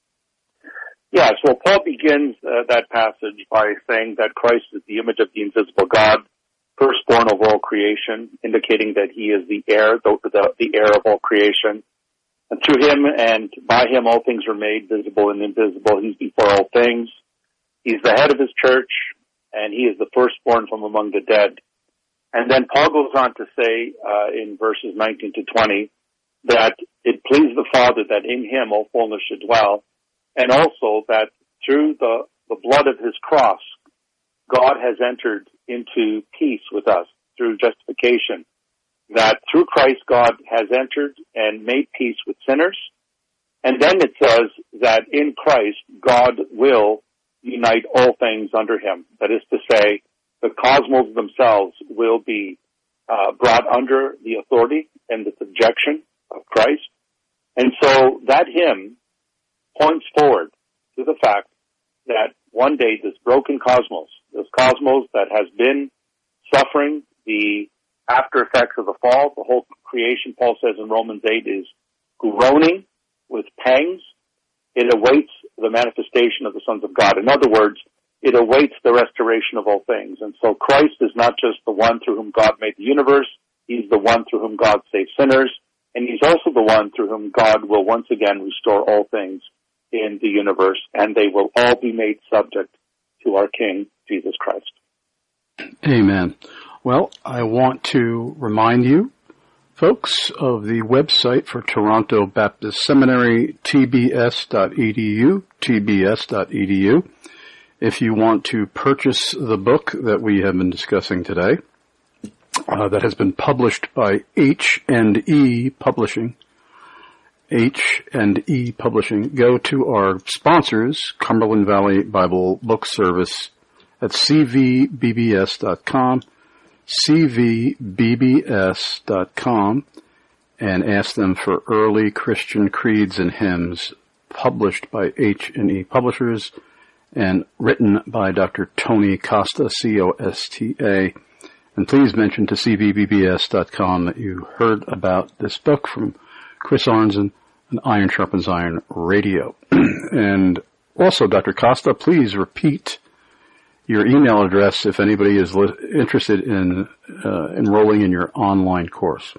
C: Yes, well, Paul begins uh, that passage by saying that Christ is the image of the invisible God, firstborn of all creation, indicating that he is the heir, the, the, the heir of all creation. And through him and by him all things are made, visible and invisible. He's before all things. He's the head of his church, and he is the firstborn from among the dead. And then Paul goes on to say uh, in verses nineteen to twenty that it pleased the Father that in him all fullness should dwell, and also that through the, the blood of his cross, God has entered into peace with us through justification. That through Christ, God has entered and made peace with sinners. And then it says that in Christ, God will unite all things under him. That is to say, the cosmos themselves will be uh, brought under the authority and the subjection of Christ. And so that hymn points forward to the fact that one day this broken cosmos, this cosmos that has been suffering the after effects of the fall, the whole creation, Paul says in Romans eight, is groaning with pangs. It awaits the manifestation of the sons of God. In other words, it awaits the restoration of all things. And so Christ is not just the one through whom God made the universe. He's the one through whom God saves sinners. And he's also the one through whom God will once again restore all things in the universe. And they will all be made subject to our King, Jesus Christ.
B: Amen. Well, I want to remind you, folks, of the website for Toronto Baptist Seminary, t b s dot e d u, t b s dot e d u. If you want to purchase the book that we have been discussing today, uh, that has been published by H and E Publishing, H and E Publishing, go to our sponsors, Cumberland Valley Bible Book Service at c v b b s dot com, c v b b s dot com, and ask them for Early Christian Creeds and Hymns, published by H and E Publishers and written by Doctor Tony Costa, C O S T A. And please mention to c v b b s dot com that you heard about this book from Chris Arnzen and Iron Sharpens Iron Radio. And also, Doctor Costa, please repeat your email address if anybody is li- interested in uh, enrolling in your online course.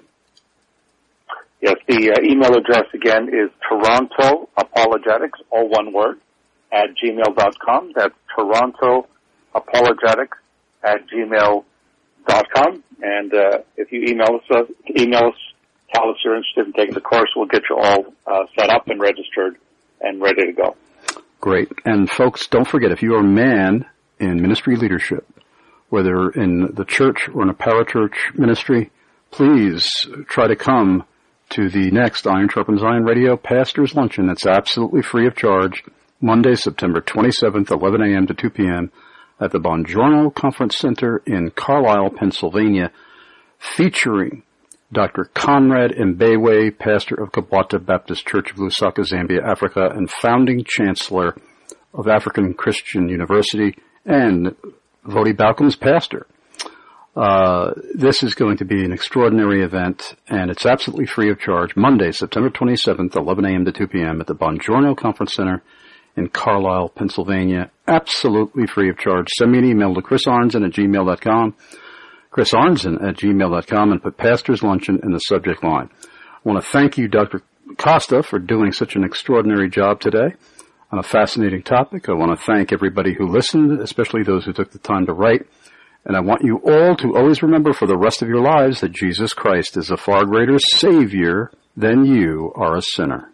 C: Yes, the uh, email address again is Toronto Apologetics, all one word, at gmail dot com. That's Toronto Apologetics at gmail dot com. And uh, if you email us, uh, email us, tell us you're interested in taking the course, we'll get you all uh, set up and registered and ready to go.
B: Great. And folks, don't forget, if you are a man in ministry leadership, whether in the church or in a parachurch ministry, please try to come to the next Iron Sharpens Iron Radio Pastors Luncheon. That's absolutely free of charge, Monday, September twenty-seventh, eleven a.m. to two p.m. at the Bongiorno Conference Center in Carlisle, Pennsylvania, featuring Doctor Conrad Mbewe, pastor of Kabwata Baptist Church of Lusaka, Zambia, Africa, and founding chancellor of African Christian University, and Vodi Balcom's pastor. Uh, this is going to be an extraordinary event, and it's absolutely free of charge. Monday, September twenty-seventh, eleven a.m. to two p.m. at the Bongiorno Conference Center in Carlisle, Pennsylvania. Absolutely free of charge. Send me an email to chris arnzen at gmail dot com. chris arnzen at gmail dot com, and put Pastor's Luncheon in the subject line. I want to thank you, Doctor Costa, for doing such an extraordinary job today on a fascinating topic. I want to thank everybody who listened, especially those who took the time to write. And I want you all to always remember for the rest of your lives that Jesus Christ is a far greater Savior than you are a sinner.